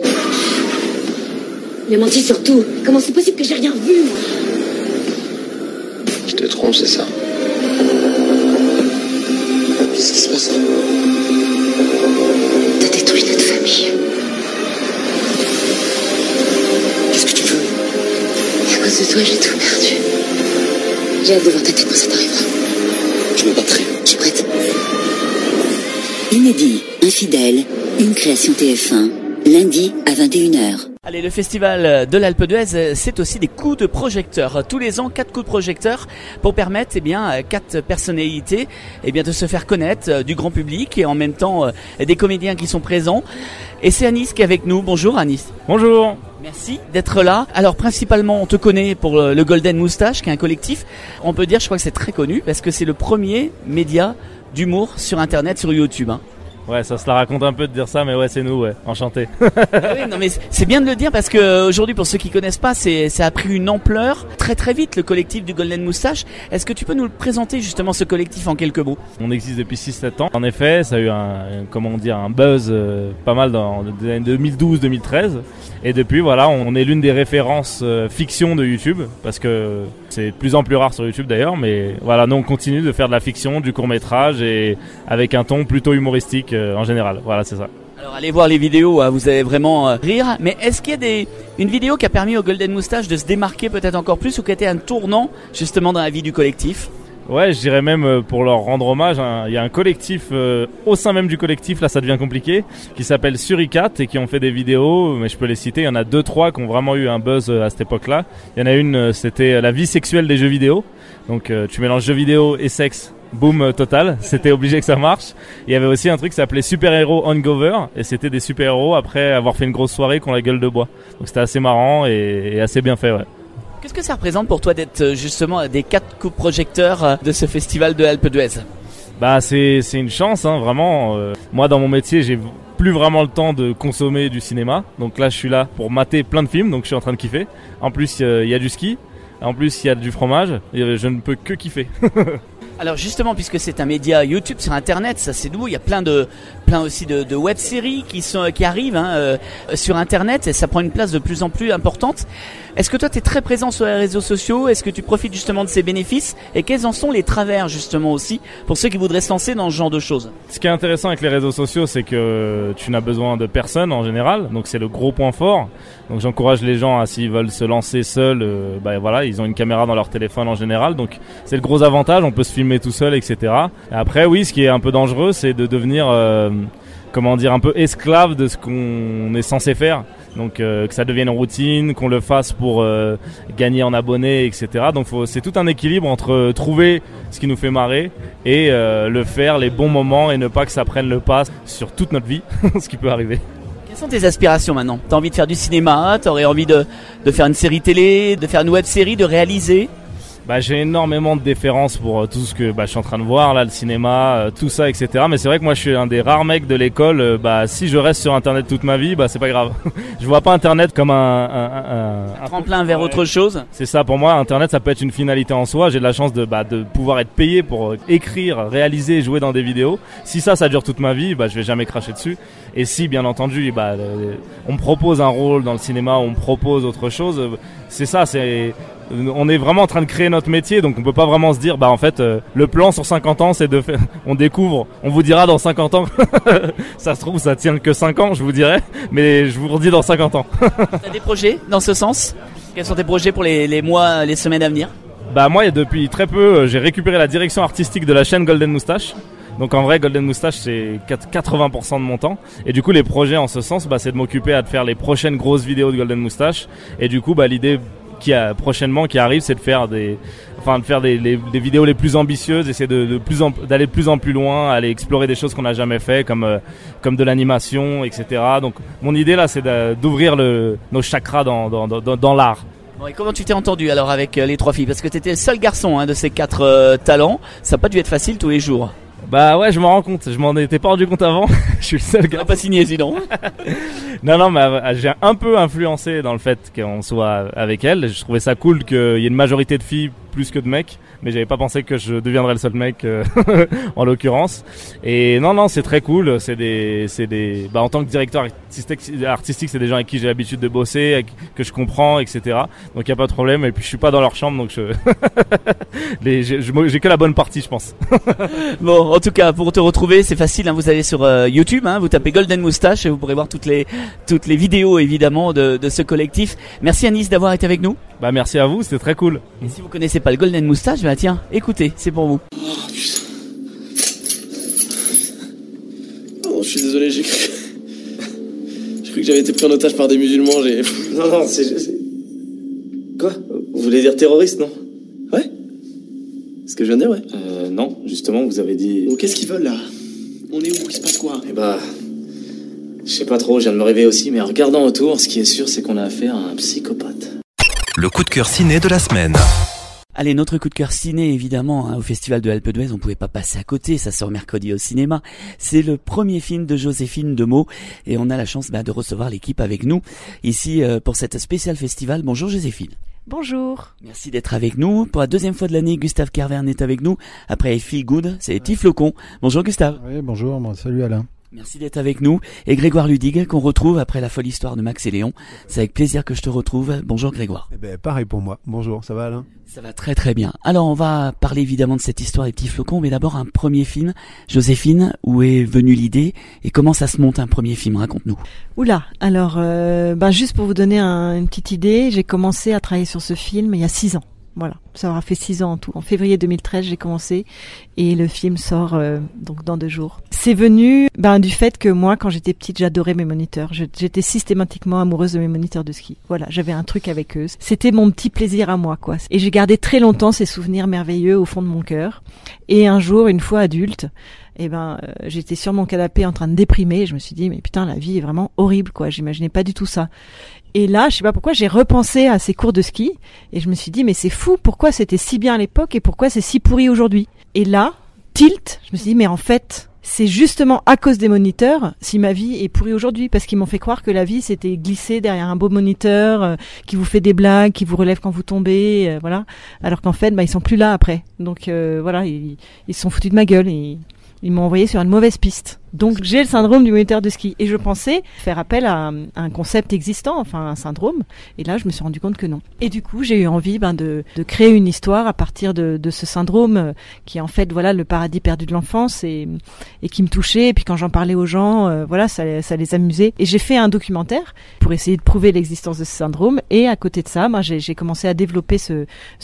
Il m'a menti surtout. Comment c'est possible que j'ai rien vu, moi? Je te trompe, c'est ça? Qu'est-ce qui se passe? T'as détruit notre famille. Qu'est-ce que tu veux? Et à cause de toi, j'ai tout perdu. J'ai hâte de voir ta tête quand ça t'arrivera. Je me battrai. Je suis prête. Inédit, Infidèles, une création TF1, lundi à 21h. Allez, le festival de l'Alpe d'Huez, c'est aussi des coups de projecteur. Tous les ans, 4 coups de projecteur pour permettre, 4 personnalités, de se faire connaître du grand public et en même temps des comédiens qui sont présents. Et c'est Anis qui est avec nous. Bonjour Anis. Bonjour. Merci d'être là. Alors principalement, on te connaît pour le Golden Moustache, qui est un collectif. On peut dire, je crois que c'est très connu parce que c'est le premier média d'humour sur Internet, sur YouTube. Ouais, ça se la raconte un peu de dire ça, mais ouais, c'est nous, ouais, enchanté. Oui, non, mais c'est bien de le dire parce que aujourd'hui, pour ceux qui connaissent pas, ça a pris une ampleur très très vite, le collectif du Golden Moustache. Est-ce que tu peux nous le présenter justement, ce collectif, en quelques mots? On existe depuis 6-7 ans. En effet, ça a eu un buzz pas mal dans les années 2012-2013. Et depuis, voilà, on est l'une des références fiction de YouTube, parce que c'est de plus en plus rare sur YouTube d'ailleurs, mais voilà, nous on continue de faire de la fiction, du court-métrage et avec un ton plutôt humoristique en général. Voilà, c'est ça. Alors allez voir les vidéos, vous allez vraiment rire. Mais est-ce qu'il y a une vidéo qui a permis au Golden Moustache de se démarquer peut-être encore plus, ou qui a été un tournant justement dans la vie du collectif? Ouais, je dirais même pour leur rendre hommage, il y a un collectif au sein même du collectif, là ça devient compliqué, qui s'appelle Suricat et qui ont fait des vidéos, mais je peux les citer, il y en a 2-3 qui ont vraiment eu un buzz à cette époque-là. Il y en a une, c'était la vie sexuelle des jeux vidéo. Donc tu mélanges jeux vidéo et sexe, boom total, c'était obligé que ça marche. Il y avait aussi un truc qui s'appelait Super Héros Hangover, et c'était des super héros après avoir fait une grosse soirée qui ont la gueule de bois. Donc c'était assez marrant et assez bien fait, ouais. Qu'est-ce que ça représente pour toi d'être justement des 4 coups de projecteur de ce festival de l'Alpe d'Huez? Bah c'est une chance, vraiment. Moi dans mon métier, j'ai plus vraiment le temps de consommer du cinéma. Donc là je suis là pour mater plein de films, donc je suis en train de kiffer. En plus il y a du ski, en plus il y a du fromage, et je ne peux que kiffer. Alors justement, puisque c'est un média YouTube sur Internet, ça c'est nouveau, il y a plein aussi de web-séries qui arrivent sur Internet, et ça prend une place de plus en plus importante. Est-ce que toi tu es très présent sur les réseaux sociaux? Est-ce que tu profites justement de ces bénéfices? Et quels en sont les travers justement aussi pour ceux qui voudraient se lancer dans ce genre de choses? Ce qui est intéressant avec les réseaux sociaux, c'est que tu n'as besoin de personne en général, donc c'est le gros point fort. Donc j'encourage les gens, s'ils veulent se lancer seuls, voilà, ils ont une caméra dans leur téléphone en général, donc c'est le gros avantage, on peut se filmer tout seul, etc. Et après oui, ce qui est un peu dangereux, c'est de devenir un peu esclave de ce qu'on est censé faire. Donc que ça devienne une routine, qu'on le fasse pour gagner en abonnés, etc. Donc c'est tout un équilibre entre trouver ce qui nous fait marrer et le faire les bons moments, et ne pas que ça prenne le pas sur toute notre vie, ce qui peut arriver. Quelles sont tes aspirations maintenant? T'as envie de faire du cinéma? T'aurais envie de faire une série télé, de faire une web série, de réaliser? J'ai énormément de déférence pour tout ce que je suis en train de voir là, le cinéma, tout ça, etc. Mais c'est vrai que moi je suis un des rares mecs de l'école. Si je reste sur Internet toute ma vie, c'est pas grave. Je vois pas Internet comme un tremplin vers autre chose. C'est ça, pour moi Internet ça peut être une finalité en soi. J'ai de la chance de pouvoir être payé pour écrire, réaliser et jouer dans des vidéos. Si ça dure toute ma vie, je vais jamais cracher dessus. Et si bien entendu on me propose un rôle dans le cinéma, on me propose autre chose, c'est ça, on est vraiment en train de créer notre métier, donc on peut pas vraiment se dire en fait le plan sur 50 ans c'est de faire, on découvre, on vous dira dans 50 ans ça se trouve ça tient que 5 ans je vous dirai, mais je vous redis dans 50 ans. T'as des projets dans ce sens? Quels sont tes projets pour les mois, les semaines à venir? Moi depuis très peu j'ai récupéré la direction artistique de la chaîne Golden Moustache. Donc en vrai Golden Moustache c'est 80% de mon temps, et du coup les projets en ce sens c'est de m'occuper à faire les prochaines grosses vidéos de Golden Moustache, et du coup l'idée qui arrive c'est de faire des vidéos les plus ambitieuses, essayer d'aller de plus en plus loin, aller explorer des choses qu'on n'a jamais fait comme de l'animation, etc. Donc mon idée là c'est d'ouvrir nos chakras dans l'art. Bon, et comment tu t'es entendu alors avec les 3 filles? Parce que t'étais le seul garçon de ces 4 talents, ça n'a pas dû être facile tous les jours. Ouais, je m'en rends compte, je m'en étais pas rendu compte avant. Je suis le seul gars. Pas signé sinon. Non, mais j'ai un peu influencé dans le fait qu'on soit avec elle. Je trouvais ça cool qu'il y ait une majorité de filles plus que de mecs, mais j'avais pas pensé que je deviendrais le seul mec en l'occurrence. Et non, c'est très cool. En tant que directeur artistique, c'est des gens avec qui j'ai l'habitude de bosser, que je comprends, etc. Donc y a pas de problème. Et puis je suis pas dans leur chambre, donc j'ai que la bonne partie, je pense. Bon, en tout cas, pour te retrouver, c'est facile. Vous allez sur YouTube, vous tapez Golden Moustache et vous pourrez voir toutes les vidéos évidemment de ce collectif. Merci Anis d'avoir été avec nous. Merci à vous, c'était très cool. Et si vous connaissez pas le Golden Moustache, tiens, écoutez, c'est pour vous. Oh putain. Oh, je suis désolé, j'ai cru que j'avais été pris en otage par des musulmans, Non, c'est... Quoi? Vous voulez dire terroriste, non? Ouais? Ce que je viens de dire, ouais. Non, justement, vous avez dit... Oh, qu'est-ce qu'ils veulent, là? On est où? Il se passe quoi? Je sais pas trop, je viens de me réveiller aussi, mais en regardant autour, ce qui est sûr, c'est qu'on a affaire à un psychopathe. Le coup de cœur ciné de la semaine. Allez, notre coup de cœur ciné, évidemment, au Festival de Alpe d'Huez, on pouvait pas passer à côté, ça sort mercredi au cinéma. C'est le premier film de Joséphine Demeaux, et on a la chance de recevoir l'équipe avec nous, ici, pour cette spéciale festival. Bonjour Joséphine. Bonjour. Merci d'être avec nous. Pour la 2e fois de l'année, Gustave Kervern est avec nous. Après Feel Good, c'est les petits flocons. Bonjour Gustave. Oui, bonjour, salut Alain. Merci d'être avec nous. Et Grégoire Ludig, qu'on retrouve après la folle histoire de Max et Léon. C'est avec plaisir que je te retrouve. Bonjour Grégoire. Pareil pour moi. Bonjour, ça va Alain? Ça va très très bien. Alors on va parler évidemment de cette histoire des petits flocons, mais d'abord un premier film. Joséphine, où est venue l'idée et comment ça se monte un premier film? Raconte-nous. Oula, alors juste pour vous donner une petite idée, j'ai commencé à travailler sur ce film il y a 6 ans. Voilà, ça aura fait 6 ans en tout. En février 2013, j'ai commencé et le film sort donc dans 2 jours. C'est venu du fait que moi, quand j'étais petite, j'adorais mes moniteurs. J'étais systématiquement amoureuse de mes moniteurs de ski. Voilà, j'avais un truc avec eux. C'était mon petit plaisir à moi, quoi. Et j'ai gardé très longtemps ces souvenirs merveilleux au fond de mon cœur. Et un jour, une fois adulte, j'étais sur mon canapé en train de déprimer. Et je me suis dit, mais putain, la vie est vraiment horrible, quoi. J'imaginais pas du tout ça. Et là, je sais pas pourquoi, j'ai repensé à ces cours de ski et je me suis dit, mais c'est fou, pourquoi c'était si bien à l'époque et pourquoi c'est si pourri aujourd'hui? Et là, tilt, je me suis dit, mais en fait, c'est justement à cause des moniteurs si ma vie est pourrie aujourd'hui, parce qu'ils m'ont fait croire que la vie c'était glisser derrière un beau moniteur qui vous fait des blagues, qui vous relève quand vous tombez, voilà. Alors qu'en fait, ils sont plus là après. Donc voilà, ils se sont foutus de ma gueule et ils m'ont envoyé sur une mauvaise piste. Donc j'ai le syndrome du moniteur de ski. Et je pensais faire appel à un concept existant, enfin un syndrome. Et là, je me suis rendu compte que non. Et du coup, j'ai eu envie de créer une histoire à partir de ce syndrome qui est en fait le paradis perdu de l'enfance et qui me touchait. Et puis quand j'en parlais aux gens, ça les amusait. Et j'ai fait un documentaire pour essayer de prouver l'existence de ce syndrome. Et à côté de ça, moi, j'ai commencé à développer ce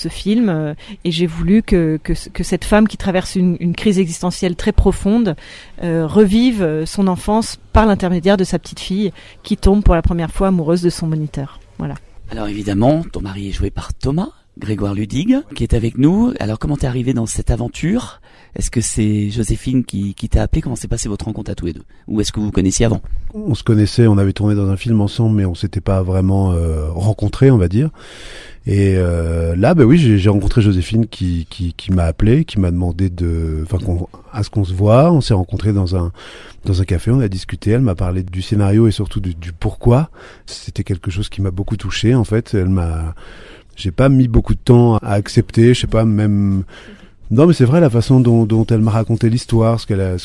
film et j'ai voulu que cette femme qui traverse une crise existentielle très profonde revive son enfance par l'intermédiaire de sa petite fille qui tombe pour la première fois amoureuse de son moniteur. Voilà. Alors évidemment, ton mari est joué par Thomas, Grégoire Ludig, qui est avec nous. Alors comment t'es arrivé dans cette aventure? Est-ce que c'est Joséphine qui t'a appelé? Comment s'est passée votre rencontre à tous les deux? Ou est-ce que vous vous connaissiez avant? On se connaissait, on avait tourné dans un film ensemble, mais on s'était pas vraiment rencontrés, on va dire. Et là, oui, j'ai rencontré Joséphine qui m'a appelé, qui m'a demandé à ce qu'on se voit. On s'est rencontrés dans un café, on a discuté. Elle m'a parlé du scénario et surtout du pourquoi. C'était quelque chose qui m'a beaucoup touché. En fait, j'ai pas mis beaucoup de temps à accepter. Je sais pas, même. Non, mais c'est vrai, la façon dont elle m'a raconté l'histoire,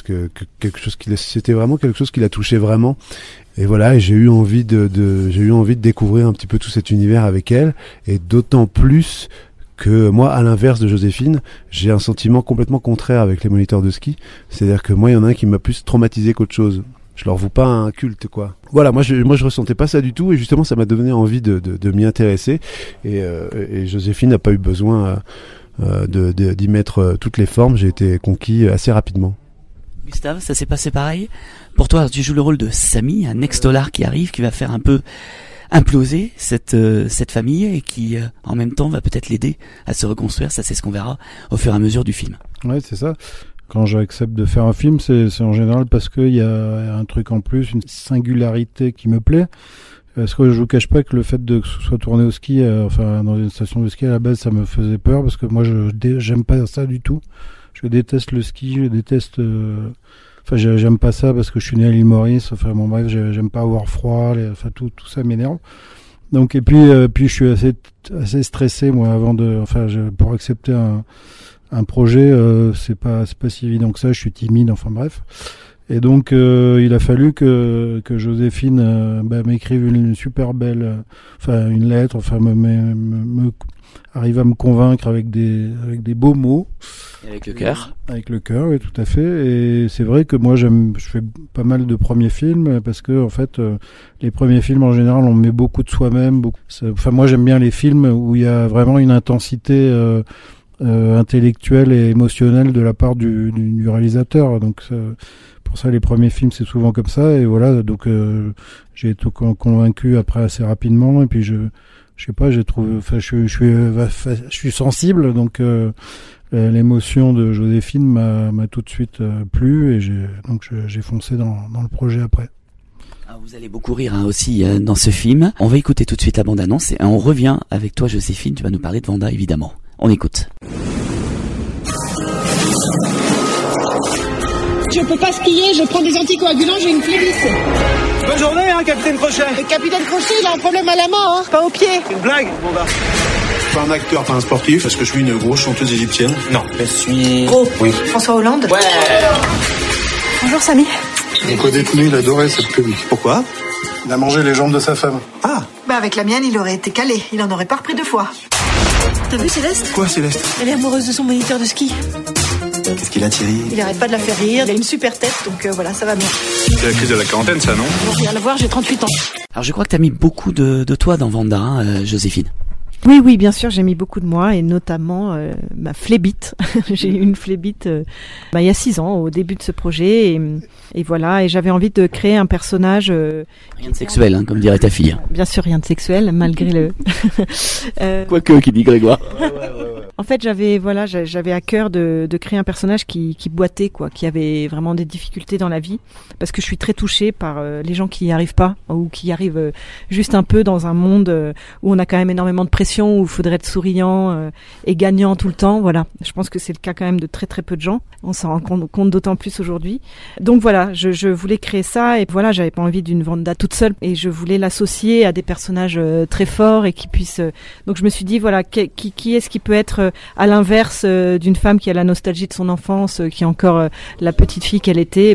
c'était vraiment quelque chose qui l'a touché vraiment. Et voilà, et j'ai eu envie de découvrir un petit peu tout cet univers avec elle, et d'autant plus que moi, à l'inverse de Joséphine, j'ai un sentiment complètement contraire avec les moniteurs de ski. C'est-à-dire que moi, il y en a un qui m'a plus traumatisé qu'autre chose. Je leur voue pas un culte, quoi. Voilà, moi je ressentais pas ça du tout, et justement, ça m'a donné envie de m'y intéresser. Et Joséphine n'a pas eu besoin d'y mettre toutes les formes. J'ai été conquis assez rapidement. Gustave, ça s'est passé pareil pour toi? Tu joues le rôle de Samy, un ex-dollar qui arrive, qui va faire un peu imploser cette famille, et qui en même temps va peut-être l'aider à se reconstruire. Ça, c'est ce qu'on verra au fur et à mesure du film. Ouais, c'est ça. Quand j'accepte de faire un film, c'est en général parce qu'il y a un truc en plus, une singularité qui me plaît. Parce que je vous cache pas que le fait que ce soit tourné au ski, dans une station de ski à la base, ça me faisait peur, parce que moi j'aime pas ça du tout. Je déteste le ski, je déteste. J'aime pas ça parce que je suis né à l'île Maurice. Bref, j'aime pas avoir froid. Tout ça m'énerve. Donc et puis je suis assez stressé moi pour accepter un projet. C'est pas si évident que ça. Je suis timide. Bref. Et donc il a fallu que Joséphine m'écrive une super belle, une lettre, arrive à me convaincre avec des beaux mots. Et avec le cœur. Avec le cœur, oui, tout à fait. Et c'est vrai que moi je fais pas mal de premiers films, parce que les premiers films en général on met beaucoup de soi-même. Moi j'aime bien les films où il y a vraiment une intensité intellectuelle et émotionnelle de la part du réalisateur. Donc pour ça, les premiers films, c'est souvent comme ça. Et voilà, donc j'ai été convaincu après assez rapidement. Et puis je sais pas, j'ai trouvé, je suis sensible, donc l'émotion de Joséphine m'a tout de suite plu, et j'ai foncé dans le projet après. Vous allez beaucoup rire aussi dans ce film. On va écouter tout de suite la bande-annonce, et on revient avec toi, Joséphine. Tu vas nous parler de Vanda, évidemment. On écoute. Je peux pas skier, je prends des anticoagulants, j'ai une phlébite. Bonne journée, capitaine Crochet. Le capitaine Crochet, il a un problème à la main, pas au pied. Une blague, mon gars. Je suis pas un acteur, pas un sportif. Est-ce que je suis une grosse chanteuse égyptienne? Non. Je suis... Gros. Oui. François Hollande. Ouais. Bonjour, Samy. Mon co-détenu, il adorait cette pub. Pourquoi? Il a mangé les jambes de sa femme. Ah. Avec la mienne, il aurait été calé. Il en aurait pas repris 2 fois. T'as vu Céleste? Quoi, Céleste? Elle est amoureuse de son moniteur de ski. Qu'est-ce qu'il a, Thierry? Il arrête pas de la faire rire, il a une super tête, donc voilà, ça va bien. C'est la crise de la quarantaine, ça, non? Rien à voir, j'ai 38 ans. Alors je crois que t'as mis beaucoup de toi dans Vanda, Joséphine. Oui, bien sûr, j'ai mis beaucoup de moi, et notamment ma phlébite. J'ai eu une phlébite il y a 6 ans, au début de ce projet, et voilà, et j'avais envie de créer un personnage... rien de sexuel, comme dirait ta fille. Bien sûr, rien de sexuel, malgré le... Quoique, qui dit Grégoire. En fait, j'avais à cœur de créer un personnage qui boitait, quoi, qui avait vraiment des difficultés dans la vie, parce que je suis très touchée par les gens qui n'y arrivent pas, ou qui y arrivent juste un peu dans un monde où on a quand même énormément de pression, où il faudrait être souriant et gagnant tout le temps. Voilà, je pense que c'est le cas quand même de très très peu de gens. On s'en rend compte d'autant plus aujourd'hui. Donc voilà, je voulais créer ça, et voilà, j'avais pas envie d'une Vanda toute seule, et je voulais l'associer à des personnages très forts et qui puissent. Donc je me suis dit, voilà, qui est-ce qui peut être à l'inverse d'une femme qui a la nostalgie de son enfance, qui est encore la petite fille qu'elle était.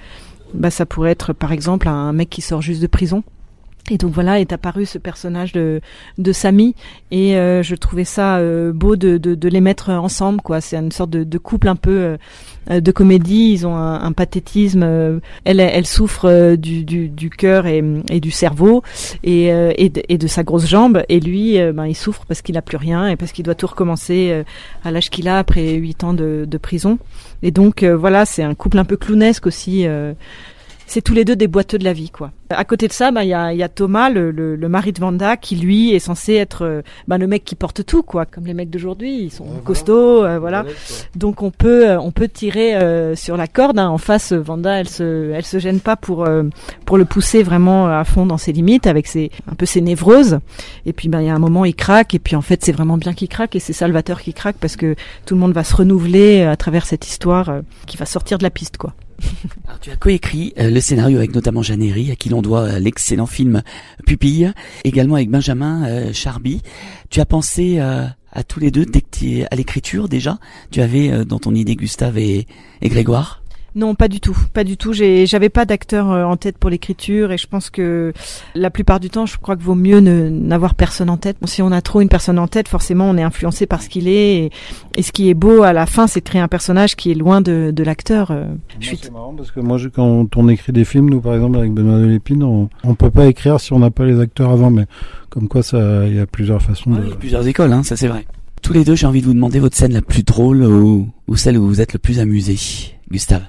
Ça pourrait être par exemple un mec qui sort juste de prison. Et donc voilà, est apparu ce personnage de Samy, et je trouvais ça beau de les mettre ensemble, quoi. C'est une sorte de couple un peu de comédie. Ils ont un pathétisme. Elle souffre du cœur et du cerveau, et de sa grosse jambe, et lui il souffre parce qu'il a plus rien, et parce qu'il doit tout recommencer à l'âge qu'il a après 8 ans de prison. Et donc voilà, c'est un couple un peu clownesque aussi. c'est tous les deux des boiteux de la vie, quoi. À côté de ça, il y a Thomas, le mari de Wanda, qui lui est censé être le mec qui porte tout, quoi. Comme les mecs d'aujourd'hui, ils sont costauds, voilà. Donc on peut tirer sur la corde. Hein. En face, Wanda, elle se gêne pas pour le pousser vraiment à fond dans ses limites, avec ses névroses. Et puis il y a un moment, il craque. Et puis en fait, c'est vraiment bien qu'il craque, et c'est Salvatore qui craque parce que tout le monde va se renouveler à travers cette histoire qui va sortir de la piste, quoi. Alors, tu as coécrit le scénario avec notamment Jeanne Herry, à qui l'on doit l'excellent film Pupille, également avec Benjamin Charby. Tu as pensé à tous les deux dès que tu es à l'écriture déjà? Tu avais dans ton idée Gustave et Grégoire? Non, pas du tout. J'avais pas d'acteur en tête pour l'écriture, et je pense que la plupart du temps, je crois que vaut mieux n'avoir personne en tête. Bon, si on a trop une personne en tête, forcément, on est influencé par ce qu'il est, et ce qui est beau à la fin, c'est de créer un personnage qui est loin de l'acteur. C'est marrant parce que moi, quand on écrit des films, nous par exemple avec Benoît Delépine, on peut pas écrire si on n'a pas les acteurs avant, mais comme quoi il y a plusieurs façons. Il y a plusieurs écoles, hein, ça c'est vrai. Tous les deux, j'ai envie de vous demander votre scène la plus drôle ou celle où vous êtes le plus amusé, Gustave.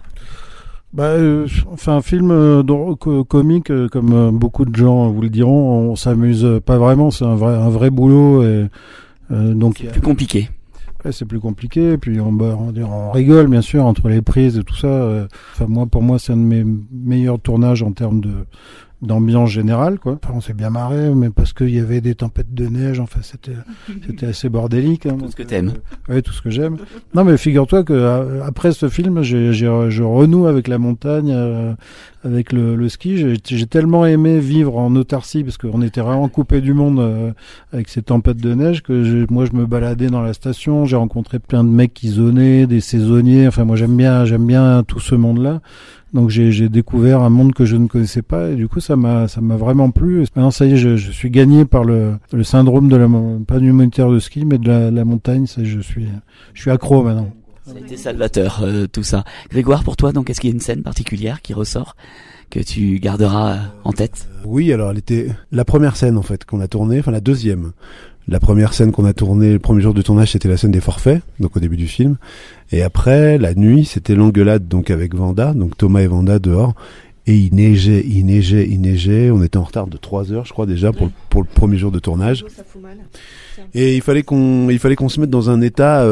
Un film comique, comme beaucoup de gens vous le diront, on s'amuse pas vraiment, c'est un vrai boulot, et donc c'est plus compliqué. Ouais, c'est plus compliqué, et puis on rigole bien sûr entre les prises et tout ça. Pour moi, c'est un de mes meilleurs tournages en termes d'ambiance générale, quoi. Enfin, on s'est bien marré, mais parce qu'il y avait des tempêtes de neige, enfin c'était assez bordélique. Hein, tout ce que t'aimes. Ouais, tout ce que j'aime. Non, mais figure-toi que après ce film, je renoue avec la montagne, avec le ski. J'ai tellement aimé vivre en autarcie, parce qu'on était vraiment coupé du monde avec ces tempêtes de neige, que moi je me baladais dans la station, j'ai rencontré plein de mecs qui zonaient, des saisonniers. Enfin, moi j'aime bien tout ce monde-là. Donc j'ai découvert un monde que je ne connaissais pas, et du coup ça m'a vraiment plu. Et maintenant ça y est, je suis gagné par le syndrome de pas du moniteur de ski, mais de la montagne. Ça, je suis accro maintenant. Ça a été salvateur, tout ça. Grégoire, pour toi, donc, est-ce qu'il y a une scène particulière qui ressort, que tu garderas en tête? Oui, alors elle était la première scène en fait qu'on a tournée, enfin la deuxième. La première scène qu'on a tournée, le premier jour de tournage, c'était la scène des forfaits, donc au début du film. Et après, la nuit, c'était l'engueulade, donc avec Wanda, donc Thomas et Wanda dehors. Et il neigeait. On était en retard de 3 heures, je crois, déjà, pour le premier jour de tournage. Ça fout mal. Et il fallait qu'on se mette dans un état,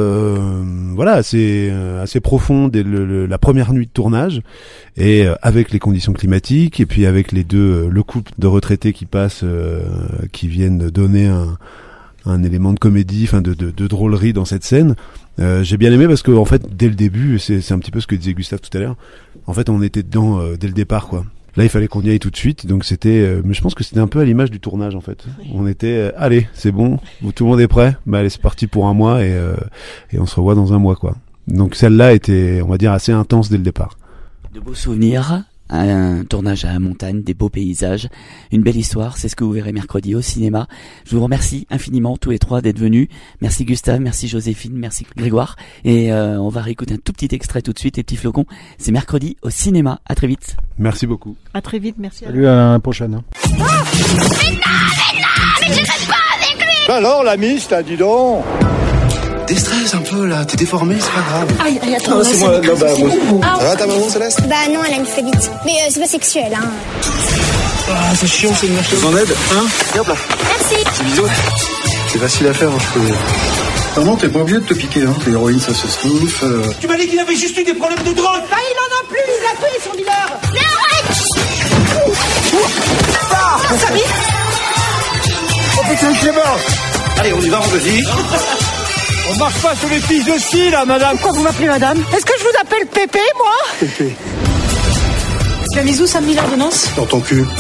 assez profond dès la première nuit de tournage. Et avec les conditions climatiques, et puis avec le couple de retraités qui passent, qui viennent donner un élément de comédie, enfin de drôlerie dans cette scène. J'ai bien aimé parce que en fait dès le début, c'est un petit peu ce que disait Gustave tout à l'heure. En fait, on était dedans dès le départ, quoi. Là, il fallait qu'on y aille tout de suite, donc c'était. Mais je pense que c'était un peu à l'image du tournage, en fait. On était, allez, c'est bon, tout le monde est prêt. Allez, c'est parti pour un mois, et on se revoit dans un mois, quoi. Donc celle-là était, on va dire, assez intense dès le départ. De beaux souvenirs. Un tournage à la montagne, des beaux paysages, une belle histoire, c'est ce que vous verrez mercredi au cinéma. Je vous remercie infiniment tous les trois d'être venus. Merci Gustave, merci Joséphine, merci Grégoire. Et on va réécouter un tout petit extrait tout de suite, les petits flocons. C'est mercredi au cinéma. À très vite. Merci beaucoup. À très vite, merci. Salut, à la prochaine. Hein. Oh, mais je reste pas avec lui. Alors l'ami, je t'ai dit donc. Déstresse un peu là, t'es déformé, c'est pas grave. Aïe, attends, non, c'est moi. Non, moi. Ça va ta maman, Céleste? Bah non, elle a une phlébite. Mais c'est pas sexuel, hein. Ah, c'est chiant, c'est une merde. Je vous en aide, hein? Et hop là. Merci. Bisous. C'est facile à faire, je peux. Non, t'es pas obligé de te piquer, hein. L'héroïne, ça se sniffe. Tu m'as dit qu'il avait juste eu des problèmes de drogue. Bah, il en a plus, il a tué son dealer. Mais arrête. Samy. Oh putain, je mort. Allez, on y va, vas-y. On marche pas sur les fiches de ski, là, madame. Pourquoi vous m'appelez madame? Est-ce que je vous appelle Pépé, moi? Pépé. Tu as mis où samedi l'ordonnance? Dans ton cul.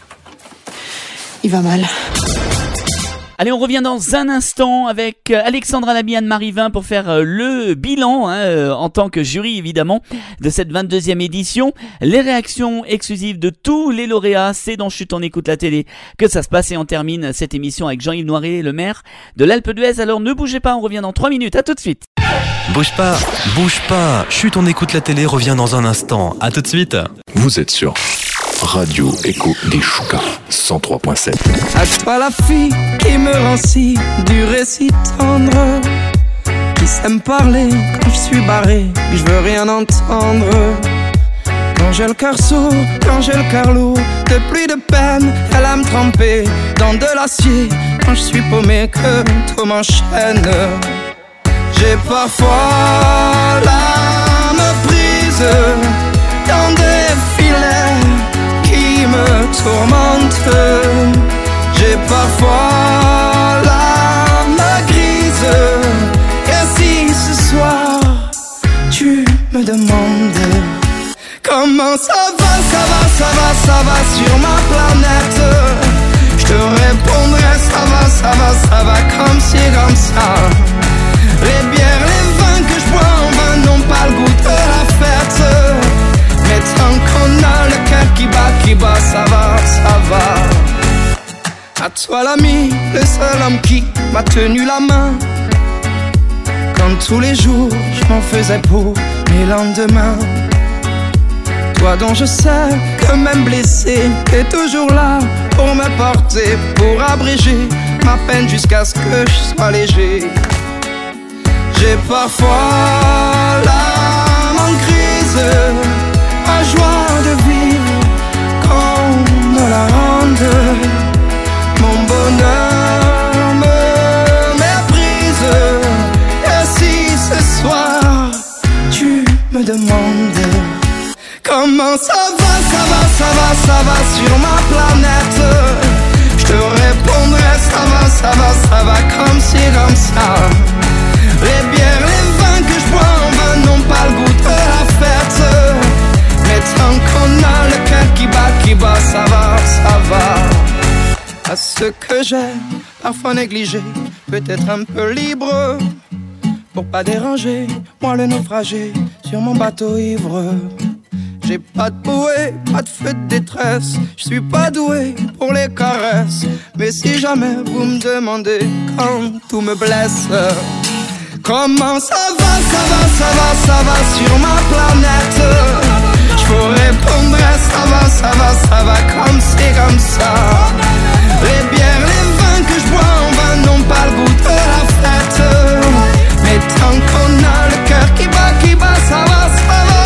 Il va mal. Allez, on revient dans un instant avec Alexandra Lamy, Anne-Marie Vin pour faire le bilan, en tant que jury évidemment, de cette 22e édition. Les réactions exclusives de tous les lauréats, c'est dans Chut, on écoute la télé que ça se passe, et on termine cette émission avec Jean-Yves Noiret, le maire de l'Alpe d'Huez. Alors ne bougez pas, on revient dans 3 minutes, à tout de suite. Bouge pas, Chut, on écoute la télé revient dans un instant, à tout de suite. Vous êtes sur Radio Écho des Choucas 103.7. À toi la fille qui me rend si dur et si tendre, qui sait me parler quand je suis barré, que je veux rien entendre. Quand j'ai le cœur sourd, quand j'ai le cœur lourd, de pluie de peine, elle a me tremper dans de l'acier. Quand je suis paumé, que tout m'enchaîne. J'ai parfois l'âme prise dans des filets qui me tourmentent. J'ai parfois l'âme grise. Et si ce soir tu me demandes comment ça va, ça va, ça va, ça va sur ma planète, je te répondrai ça va, ça va, ça va comme ci, comme ça. Les bières, les vins que je bois en vain n'ont pas le goût de la fête. Mais tant qu'on a le cœur qui bat, ça va, ça va. À toi l'ami, le seul homme qui m'a tenu la main. Comme tous les jours, je m'en faisais pour mes lendemains. Toi dont je sais que même blessé, t'es toujours là pour me porter, pour abréger ma peine jusqu'à ce que je sois léger. J'ai parfois l'âme en crise, la joie de vivre qu'on me la rende. Mon bonheur me méprise. Et si ce soir tu me demandes comment ça va, ça va, ça va, ça va sur ma planète, je te répondrai ça va, ça va, ça va comme ci, comme ça. Les bières, les vins que je bois en vain n'ont pas le goût de la fête. Mais tant qu'on a le cœur qui bat, ça va, ça va. À ce que j'ai parfois négligé, peut-être un peu libre, pour pas déranger, moi le naufragé sur mon bateau ivre. J'ai pas de bouée, pas de feu de détresse, je suis pas doué pour les caresses. Mais si jamais vous me demandez quand tout me blesse, comment ça va, ça va, ça va, ça va sur ma planète, je vous répondrai ça va, ça va, ça va comme c'est comme ça. Les bières, les vins que je bois en vain n'ont pas le goût de la fête. Mais tant qu'on a le cœur qui bat, ça va, ça va.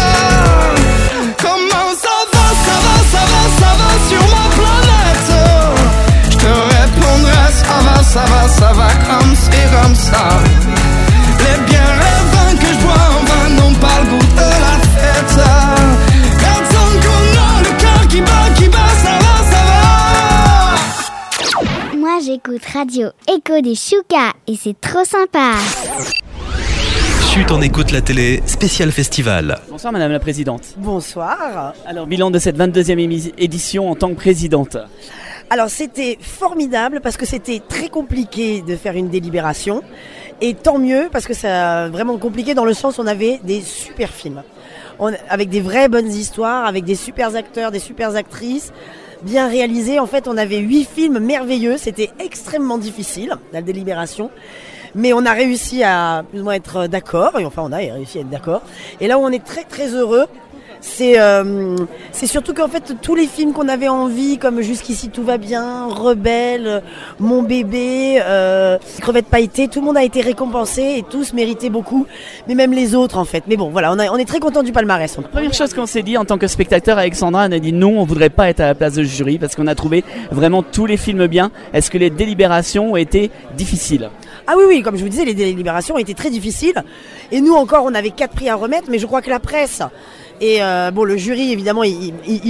Comment ça va, ça va, ça va, ça va sur ma planète, je te répondrai ça va, ça va, ça va comme c'est comme ça. Les bières, les vins que je bois en vain n'ont pas le goût de la fête. Car tant qu'on a le cœur qui bat, ça va, ça va. Moi j'écoute Radio Écho des Choucas et c'est trop sympa. Chut, on écoute la télé, spécial festival. Bonsoir Madame la Présidente. Bonsoir. Alors, bilan de cette 22e édition en tant que présidente. Alors c'était formidable parce que c'était très compliqué de faire une délibération. Et tant mieux parce que c'est vraiment compliqué dans le sens où on avait des super films. Avec des vraies bonnes histoires, avec des super acteurs, des super actrices, bien réalisés. En fait, on avait 8 films merveilleux. C'était extrêmement difficile, la délibération. Mais on a réussi à plus ou moins être d'accord. Et enfin, on a réussi à être d'accord. Et là où on est très très heureux, c'est surtout qu'en fait tous les films qu'on avait envie, comme Jusqu'ici tout va bien, Rebelle, Mon bébé, Crevettes pailletées, tout le monde a été récompensé et tous méritaient beaucoup, mais même les autres en fait. Mais bon voilà, on est très content du palmarès. Première chose qu'on s'est dit en tant que spectateur, Alexandra, on a dit non, on voudrait pas être à la place de jury parce qu'on a trouvé vraiment tous les films bien. Est-ce que les délibérations ont été difficiles ? Ah oui, comme je vous disais, les délibérations ont été très difficiles. Et nous encore, on avait 4 prix à remettre, mais je crois que la presse et le jury, évidemment, il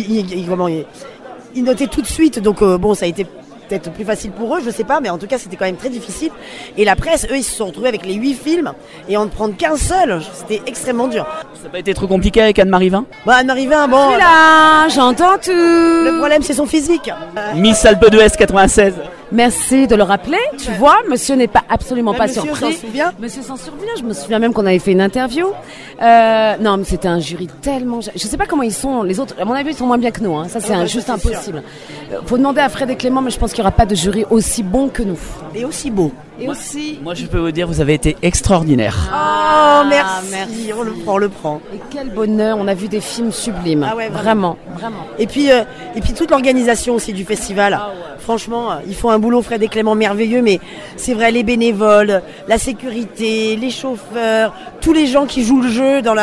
notait tout de suite. Donc ça a été peut-être plus facile pour eux, je sais pas, mais en tout cas, c'était quand même très difficile. Et la presse, eux, ils se sont retrouvés avec les 8 films et en ne prendre qu'un seul, c'était extrêmement dur. Ça n'a pas été trop compliqué avec Anne-Marie Vin ? Anne-Marie Vin, bon... Je suis là, j'entends tout. Le problème, c'est son physique. Miss Alpe d'Huez 96. Merci de le rappeler. Tu vois, monsieur n'est pas absolument pas monsieur surpris. S'en souvient. Monsieur s'en souvient. Je me souviens même qu'on avait fait une interview. Non, mais c'était un jury tellement... Je sais pas comment ils sont, les autres. À mon avis, ils sont moins bien que nous. Ça, c'est juste impossible. Faut demander à Fred et Clément, mais je pense qu'il n'y aura pas de jury aussi bon que nous. Et aussi beau. Et aussi. Moi, je peux vous dire, vous avez été extraordinaire. Oh, merci. On le prend. Et quel bonheur, on a vu des films sublimes. Ah ouais, vraiment. Et puis toute l'organisation aussi du festival. Ah ouais. Franchement, ils font un boulot, Fred et Clément, merveilleux, mais c'est vrai, les bénévoles, la sécurité, les chauffeurs, tous les gens qui jouent le jeu dans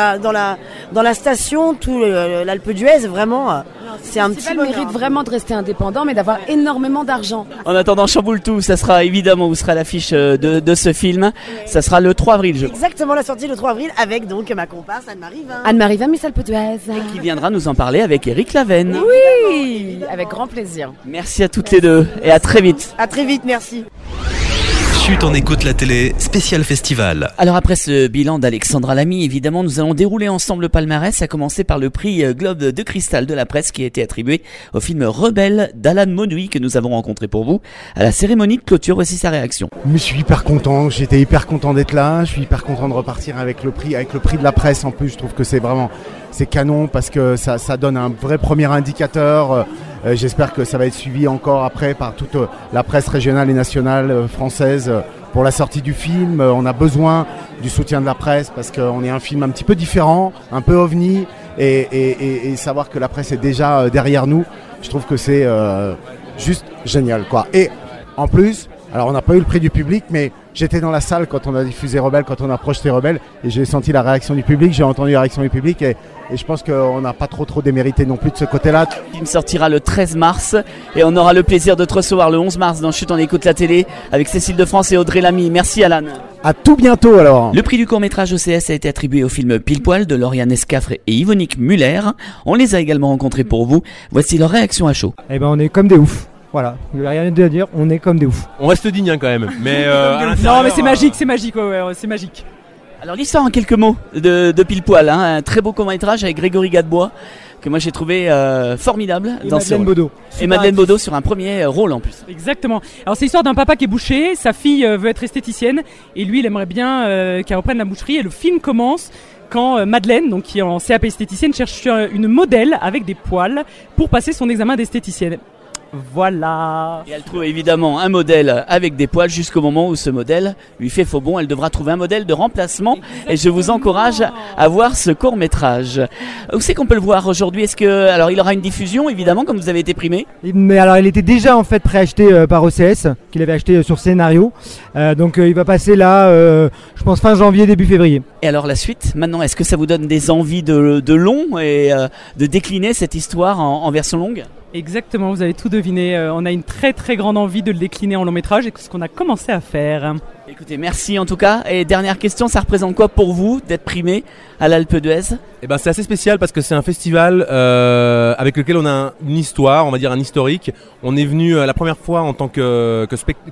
la station, tout l'Alpe d'Huez, vraiment, c'est un petit bonheur. Le mérite vraiment de rester indépendant, mais d'avoir énormément d'argent. En attendant, chamboule tout, ça sera évidemment, vous serez à l'affiche de ce film. Ça sera le 3 avril, je crois. Exactement, la sortie le 3 avril avec donc ma comparse Anne-Marie Vin. Anne-Marie Vin, Miss Alpe d'Huez. Qui viendra nous en parler avec Eric Laven. Oui, avec grand plaisir. Merci à toutes les deux et à très vite. À très vite, merci. Chut, on écoute la télé, spécial festival. Alors après ce bilan d'Alexandra Lamy, évidemment, nous allons dérouler ensemble le palmarès, à commencer par le prix Globe de Cristal de la presse qui a été attribué au film Rebelle d'Alan Monouy que nous avons rencontré pour vous à la cérémonie de clôture. Voici sa réaction. Je suis hyper content, j'étais hyper content d'être là, je suis hyper content de repartir avec le prix de la presse en plus. Je trouve que c'est canon parce que ça donne un vrai premier indicateur. J'espère que ça va être suivi encore après par toute la presse régionale et nationale française pour la sortie du film. On a besoin du soutien de la presse parce qu'on est un film un petit peu différent, un peu ovni, et savoir que la presse est déjà derrière nous, je trouve que c'est juste génial, quoi. Et en plus, alors on n'a pas eu le prix du public, mais j'étais dans la salle quand on a diffusé Rebelle, quand on a projeté Rebelle, et j'ai senti la réaction du public, j'ai entendu la réaction du public, et je pense qu'on n'a pas trop démérité non plus de ce côté-là. Le film sortira le 13 mars, et on aura le plaisir de te recevoir le 11 mars dans Chut, on écoute la télé, avec Cécile de France et Audrey Lamy. Merci Alan. À tout bientôt alors. Le prix du court-métrage OCS a été attribué au film Pile Poil de Lauriane Escafre et Yvonique Muller. On les a également rencontrés pour vous. Voici leur réaction à chaud. Eh ben on est comme des oufs. Voilà, il n'y a rien à dire, on est comme des oufs. On reste digne hein, quand même, mais non mais c'est magique, c'est magique. Alors l'histoire en quelques mots de Pile Poil, hein, un très beau court-métrage avec Grégory Gadebois que moi j'ai trouvé formidable dans Madeleine Baudot. Et Madeleine Baudot sur un premier rôle en plus. Exactement. Alors c'est l'histoire d'un papa qui est boucher, sa fille veut être esthéticienne et lui il aimerait bien qu'elle reprenne la boucherie et le film commence quand Madeleine, donc qui est en CAP esthéticienne, cherche une modèle avec des poils pour passer son examen d'esthéticienne. Voilà. Et elle trouve évidemment un modèle avec des poils jusqu'au moment où ce modèle lui fait faux bond. Elle devra trouver un modèle de remplacement. Et je vous encourage à voir ce court-métrage. Où c'est qu'on peut le voir aujourd'hui? Alors il aura une diffusion évidemment comme vous avez été primé. Mais alors il était déjà en fait préacheté par OCS, qu'il avait acheté sur Scénario. Donc il va passer là, je pense fin janvier, début février. Et alors la suite, maintenant, est-ce que ça vous donne des envies de long et de décliner cette histoire en version longue? Exactement, vous avez tout deviné. On a une très très grande envie de le décliner en long métrage et c'est ce qu'on a commencé à faire. Écoutez, merci en tout cas. Et dernière question, ça représente quoi pour vous d'être primé à l'Alpe d'Huez? Eh ben, c'est assez spécial parce que c'est un festival avec lequel on a une histoire, on va dire un historique. On est venu la première fois en tant que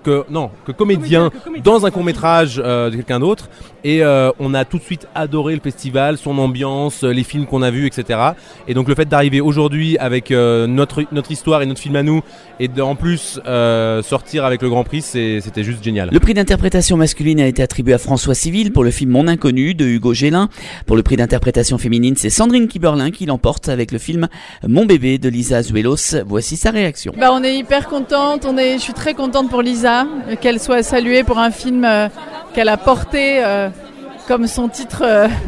comédien dans un court-métrage de quelqu'un d'autre. Et on a tout de suite adoré le festival, son ambiance, les films qu'on a vus, etc. Et donc le fait d'arriver aujourd'hui avec notre histoire et notre film à nous et en plus sortir avec le Grand Prix, c'était juste génial. Le prix d'interprétation masculine a été attribué à François Civil pour le film Mon Inconnu de Hugo Gélin. Pour le prix d'interprétation féminine, c'est Sandrine Kiberlin qui l'emporte avec le film Mon bébé de Lisa Azuelos. Voici sa réaction. On est hyper contente, je suis très contente pour Lisa, qu'elle soit saluée pour un film qu'elle a porté comme son titre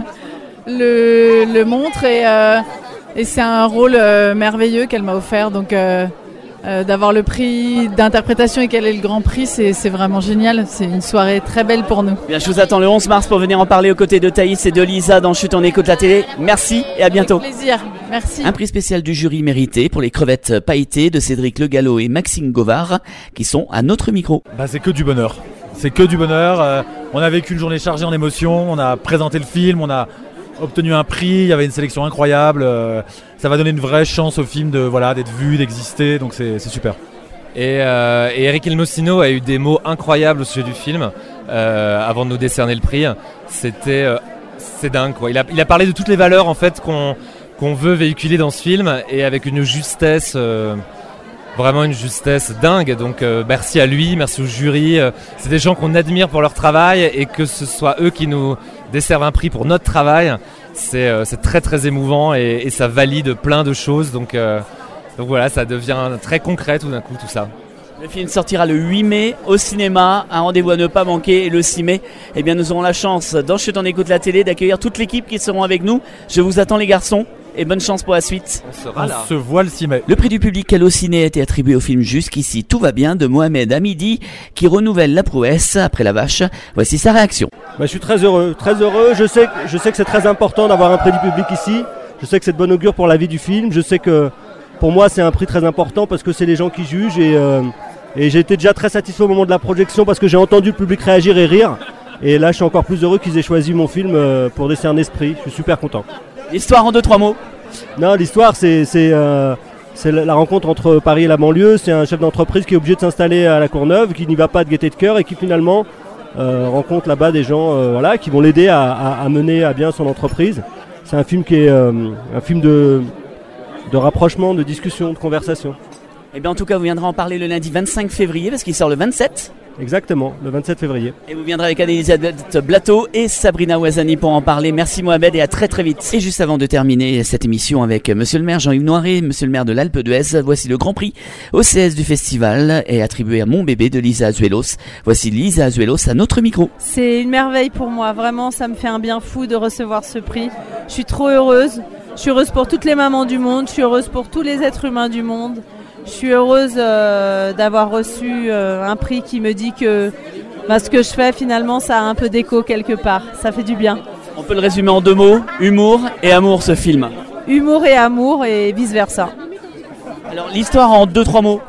le montre et c'est un rôle merveilleux qu'elle m'a offert, donc d'avoir le prix d'interprétation et qu'elle ait le Grand Prix, c'est vraiment génial. C'est une soirée très belle pour nous. Bien, je vous attends le 11 mars pour venir en parler aux côtés de Thaïs et de Lisa dans Chut, on écoute la télé. Merci et à bientôt. Avec plaisir, merci. Un prix spécial du jury mérité pour les crevettes pailletées de Cédric Le Gallo et Maxime Govard qui sont à notre micro. C'est que du bonheur. C'est que du bonheur. On a vécu une journée chargée en émotions, on a présenté le film, on a obtenu un prix, il y avait une sélection incroyable. Ça va donner une vraie chance au film d'être vu, d'exister, donc c'est super. Et Eric Elmosino a eu des mots incroyables au sujet du film avant de nous décerner le prix. C'est dingue, quoi. Il a parlé de toutes les valeurs en fait qu'on veut véhiculer dans ce film et avec une justesse. Vraiment une justesse dingue, donc merci à lui, merci au jury. C'est des gens qu'on admire pour leur travail et que ce soit eux qui nous décervent un prix pour notre travail, c'est très très émouvant et ça valide plein de choses. Donc voilà, ça devient très concret tout d'un coup tout ça. Le film sortira le 8 mai au cinéma, un rendez-vous à ne pas manquer. Et le 6 mai, eh bien, nous aurons la chance, dans Chut on écoute la télé, d'accueillir toute l'équipe qui seront avec nous. Je vous attends les garçons et bonne chance pour la suite. On se voit le 6 mai. Le prix du public Allociné a été attribué au film Jusqu'ici tout va bien de Mohamed Hamidi qui renouvelle la prouesse après La Vache. Voici sa réaction. Je suis très heureux, très heureux. Je sais que c'est très important d'avoir un prix du public ici. Je sais que c'est de bon augure pour la vie du film. Je sais que pour moi c'est un prix très important parce que c'est les gens qui jugent et j'ai été déjà très satisfait au moment de la projection parce que j'ai entendu le public réagir et rire. Et là je suis encore plus heureux qu'ils aient choisi mon film pour décerner ce prix. Je suis super content. L'histoire en 2-3 mots. Non, l'histoire c'est la rencontre entre Paris et la banlieue. C'est un chef d'entreprise qui est obligé de s'installer à la Courneuve, qui n'y va pas de gaieté de cœur et qui finalement rencontre là-bas des gens qui vont l'aider à mener à bien son entreprise. C'est un film qui est un film de rapprochement, de discussion, de conversation. Et bien en tout cas vous viendrez en parler le lundi 25 février parce qu'il sort le 27. Exactement, le 27 février. Et vous viendrez avec Anne-Elisabeth Blateau et Sabrina Ouazani pour en parler. Merci Mohamed et à très très vite. Et juste avant de terminer cette émission avec Monsieur le maire Jean-Yves Noiret, Monsieur le maire de l'Alpe d'Huez, voici le Grand Prix OCS du festival et attribué à Mon bébé de Lisa Azuelos. Voici Lisa Azuelos à notre micro. C'est une merveille pour moi, vraiment ça me fait un bien fou de recevoir ce prix. Je suis trop heureuse. Je suis heureuse pour toutes les mamans du monde, je suis heureuse pour tous les êtres humains du monde. Je suis heureuse d'avoir reçu un prix qui me dit que ce que je fais finalement ça a un peu d'écho quelque part, ça fait du bien. On peut le résumer en 2 mots, humour et amour ce film. Humour et amour et vice versa. Alors l'histoire en 2-3 mots.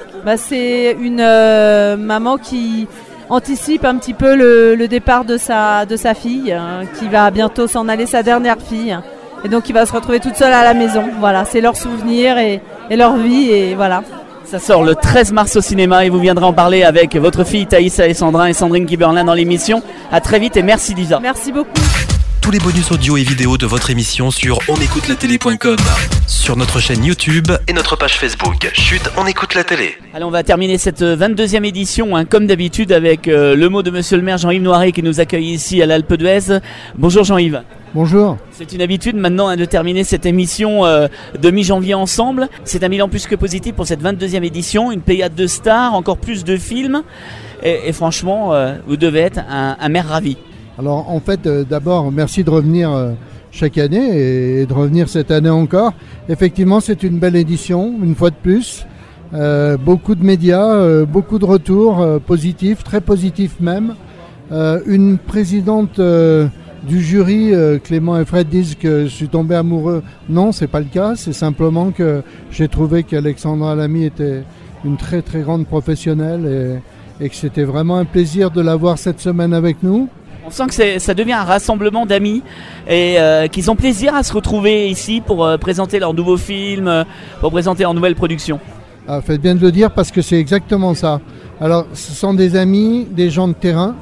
C'est une maman qui anticipe un petit peu le départ de sa fille, qui va bientôt s'en aller, sa dernière fille. Et donc il va se retrouver toute seule à la maison. Voilà, c'est leur souvenir et leur vie et voilà. Ça sort le 13 mars au cinéma et vous viendrez en parler avec votre fille Thaïs Alessandrin et Sandrine Kiberlin dans l'émission. À très vite et merci Lisa. Merci beaucoup. Tous les bonus audio et vidéo de votre émission sur onécoutelatélé.com, sur notre chaîne YouTube et notre page Facebook. Chut, on écoute la télé. Allez, on va terminer cette 22e édition, comme d'habitude, avec le mot de Monsieur le maire Jean-Yves Noiret qui nous accueille ici à l'Alpe d'Huez. Bonjour Jean-Yves. Bonjour. C'est une habitude maintenant de terminer cette émission de mi-janvier ensemble. C'est un bilan plus que positif pour cette 22e édition, une pléiade de stars, encore plus de films. Et franchement, vous devez être un maire ravi. Alors en fait, d'abord, merci de revenir chaque année et de revenir cette année encore. Effectivement, c'est une belle édition, une fois de plus. Beaucoup de médias, beaucoup de retours positifs, très positifs même. Une présidente du jury, Clément et Fred, disent que je suis tombé amoureux. Non, c'est pas le cas. C'est simplement que j'ai trouvé qu'Alexandra Lamy était une très très grande professionnelle et que c'était vraiment un plaisir de la voir cette semaine avec nous. On sent que ça devient un rassemblement d'amis et qu'ils ont plaisir à se retrouver ici pour présenter leur nouveau film, pour présenter leur nouvelle production. Ah, faites bien de le dire parce que c'est exactement ça. Alors, ce sont des amis, des gens de terrain,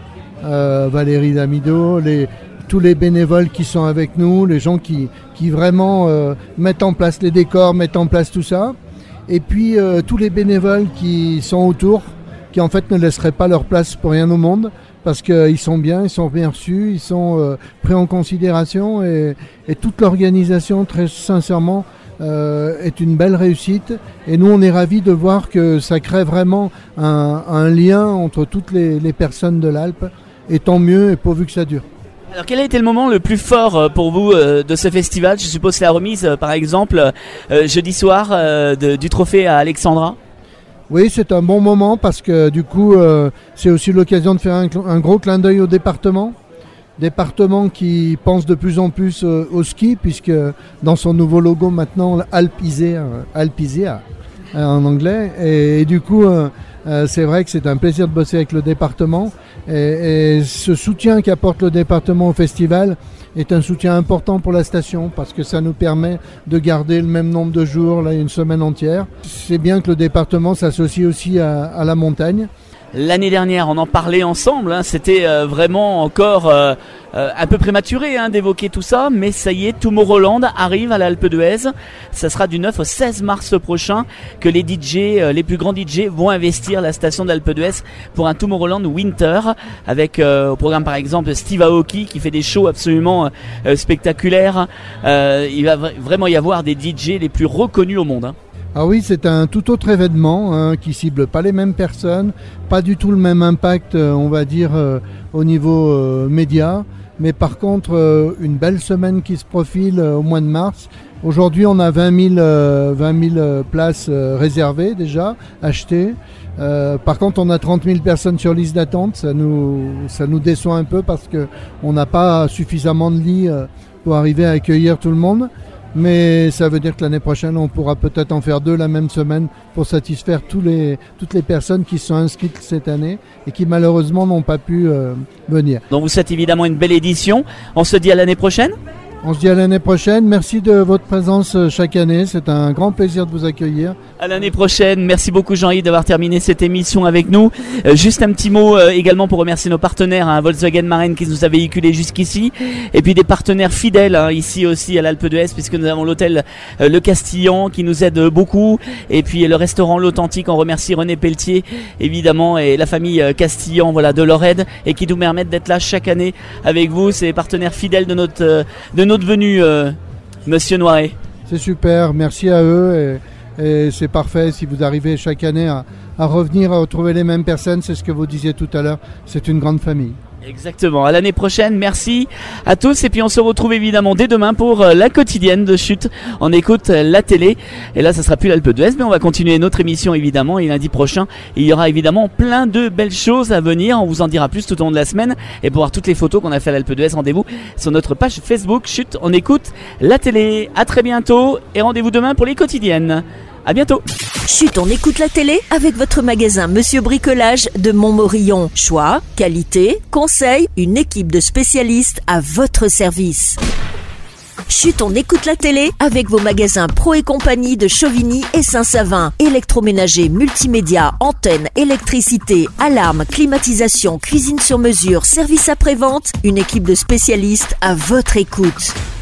Valérie Damido, tous les bénévoles qui sont avec nous, les gens qui vraiment mettent en place les décors, mettent en place tout ça. Et puis, tous les bénévoles qui sont autour, qui en fait ne laisseraient pas leur place pour rien au monde. Parce qu'ils sont bien reçus, ils sont pris en considération et toute l'organisation, très sincèrement, est une belle réussite. Et nous, on est ravis de voir que ça crée vraiment un lien entre toutes les personnes de l'Alpe. Et tant mieux, et pourvu que ça dure. Alors quel a été le moment le plus fort pour vous de ce festival ? Je suppose la remise, par exemple, jeudi soir du trophée à Alexandra. Oui, c'est un bon moment parce que du coup, c'est aussi l'occasion de faire un gros clin d'œil au département. Département qui pense de plus en plus au ski, puisque dans son nouveau logo maintenant, Alpizia en anglais. Et du coup, c'est vrai que c'est un plaisir de bosser avec le département. Et ce soutien qu'apporte le département au festival est un soutien important pour la station parce que ça nous permet de garder le même nombre de jours, là, une semaine entière. C'est bien que le département s'associe aussi à la montagne. L'année dernière, on en parlait ensemble, c'était vraiment encore un peu prématuré d'évoquer tout ça, mais ça y est, Tomorrowland arrive à l'Alpe d'Huez. Ça sera du 9 au 16 mars prochain que les DJ, les plus grands DJ vont investir la station d'Alpe d'Huez pour un Tomorrowland Winter, avec au programme par exemple Steve Aoki qui fait des shows absolument spectaculaires. Il va vraiment y avoir des DJ les plus reconnus au monde. Ah oui, c'est un tout autre événement qui cible pas les mêmes personnes, pas du tout le même impact, on va dire, au niveau média. Mais par contre, une belle semaine qui se profile au mois de mars. Aujourd'hui, on a 20 000 places réservées déjà, achetées. Par contre, on a 30 000 personnes sur liste d'attente. Ça nous déçoit un peu parce qu'on n'a pas suffisamment de lits pour arriver à accueillir tout le monde. Mais ça veut dire que l'année prochaine, on pourra peut-être en faire 2 la même semaine pour satisfaire toutes les personnes qui se sont inscrites cette année et qui malheureusement n'ont pas pu venir. Donc vous souhaitez évidemment une belle édition. On se dit à l'année prochaine. On se dit à l'année prochaine. Merci de votre présence chaque année. C'est un grand plaisir de vous accueillir. À l'année prochaine. Merci beaucoup Jean-Yves d'avoir terminé cette émission avec nous. Juste un petit mot également pour remercier nos partenaires, Volkswagen Marraine qui nous a véhiculés jusqu'ici. Et puis des partenaires fidèles ici aussi à l'Alpe d'Huez, puisque nous avons l'hôtel Le Castillan qui nous aide beaucoup. Et puis le restaurant L'Authentique. On remercie René Pelletier évidemment et la famille Castillan de leur aide et qui nous permettent d'être là chaque année avec vous. C'est les partenaires fidèles de notre venue, Monsieur Noiret. C'est super, merci à eux et c'est parfait si vous arrivez chaque année à revenir, à retrouver les mêmes personnes, c'est ce que vous disiez tout à l'heure, c'est une grande famille. Exactement, à l'année prochaine, merci à tous et puis on se retrouve évidemment dès demain pour la quotidienne de Chut. On écoute la télé et là ça sera plus l'Alpe d'Huez mais on va continuer notre émission évidemment et lundi prochain il y aura évidemment plein de belles choses à venir, on vous en dira plus tout au long de la semaine et pour voir toutes les photos qu'on a fait à l'Alpe d'Huez, rendez-vous sur notre page Facebook Chut, on écoute la télé. À très bientôt et rendez-vous demain pour les quotidiennes. À bientôt. Chut, on écoute la télé avec votre magasin Monsieur Bricolage de Montmorillon. Choix, qualité, conseil, une équipe de spécialistes à votre service. Chut, on écoute la télé avec vos magasins Pro et Compagnie de Chauvigny et Saint-Savin. Électroménager, multimédia, antenne, électricité, alarme, climatisation, cuisine sur mesure, service après-vente. Une équipe de spécialistes à votre écoute.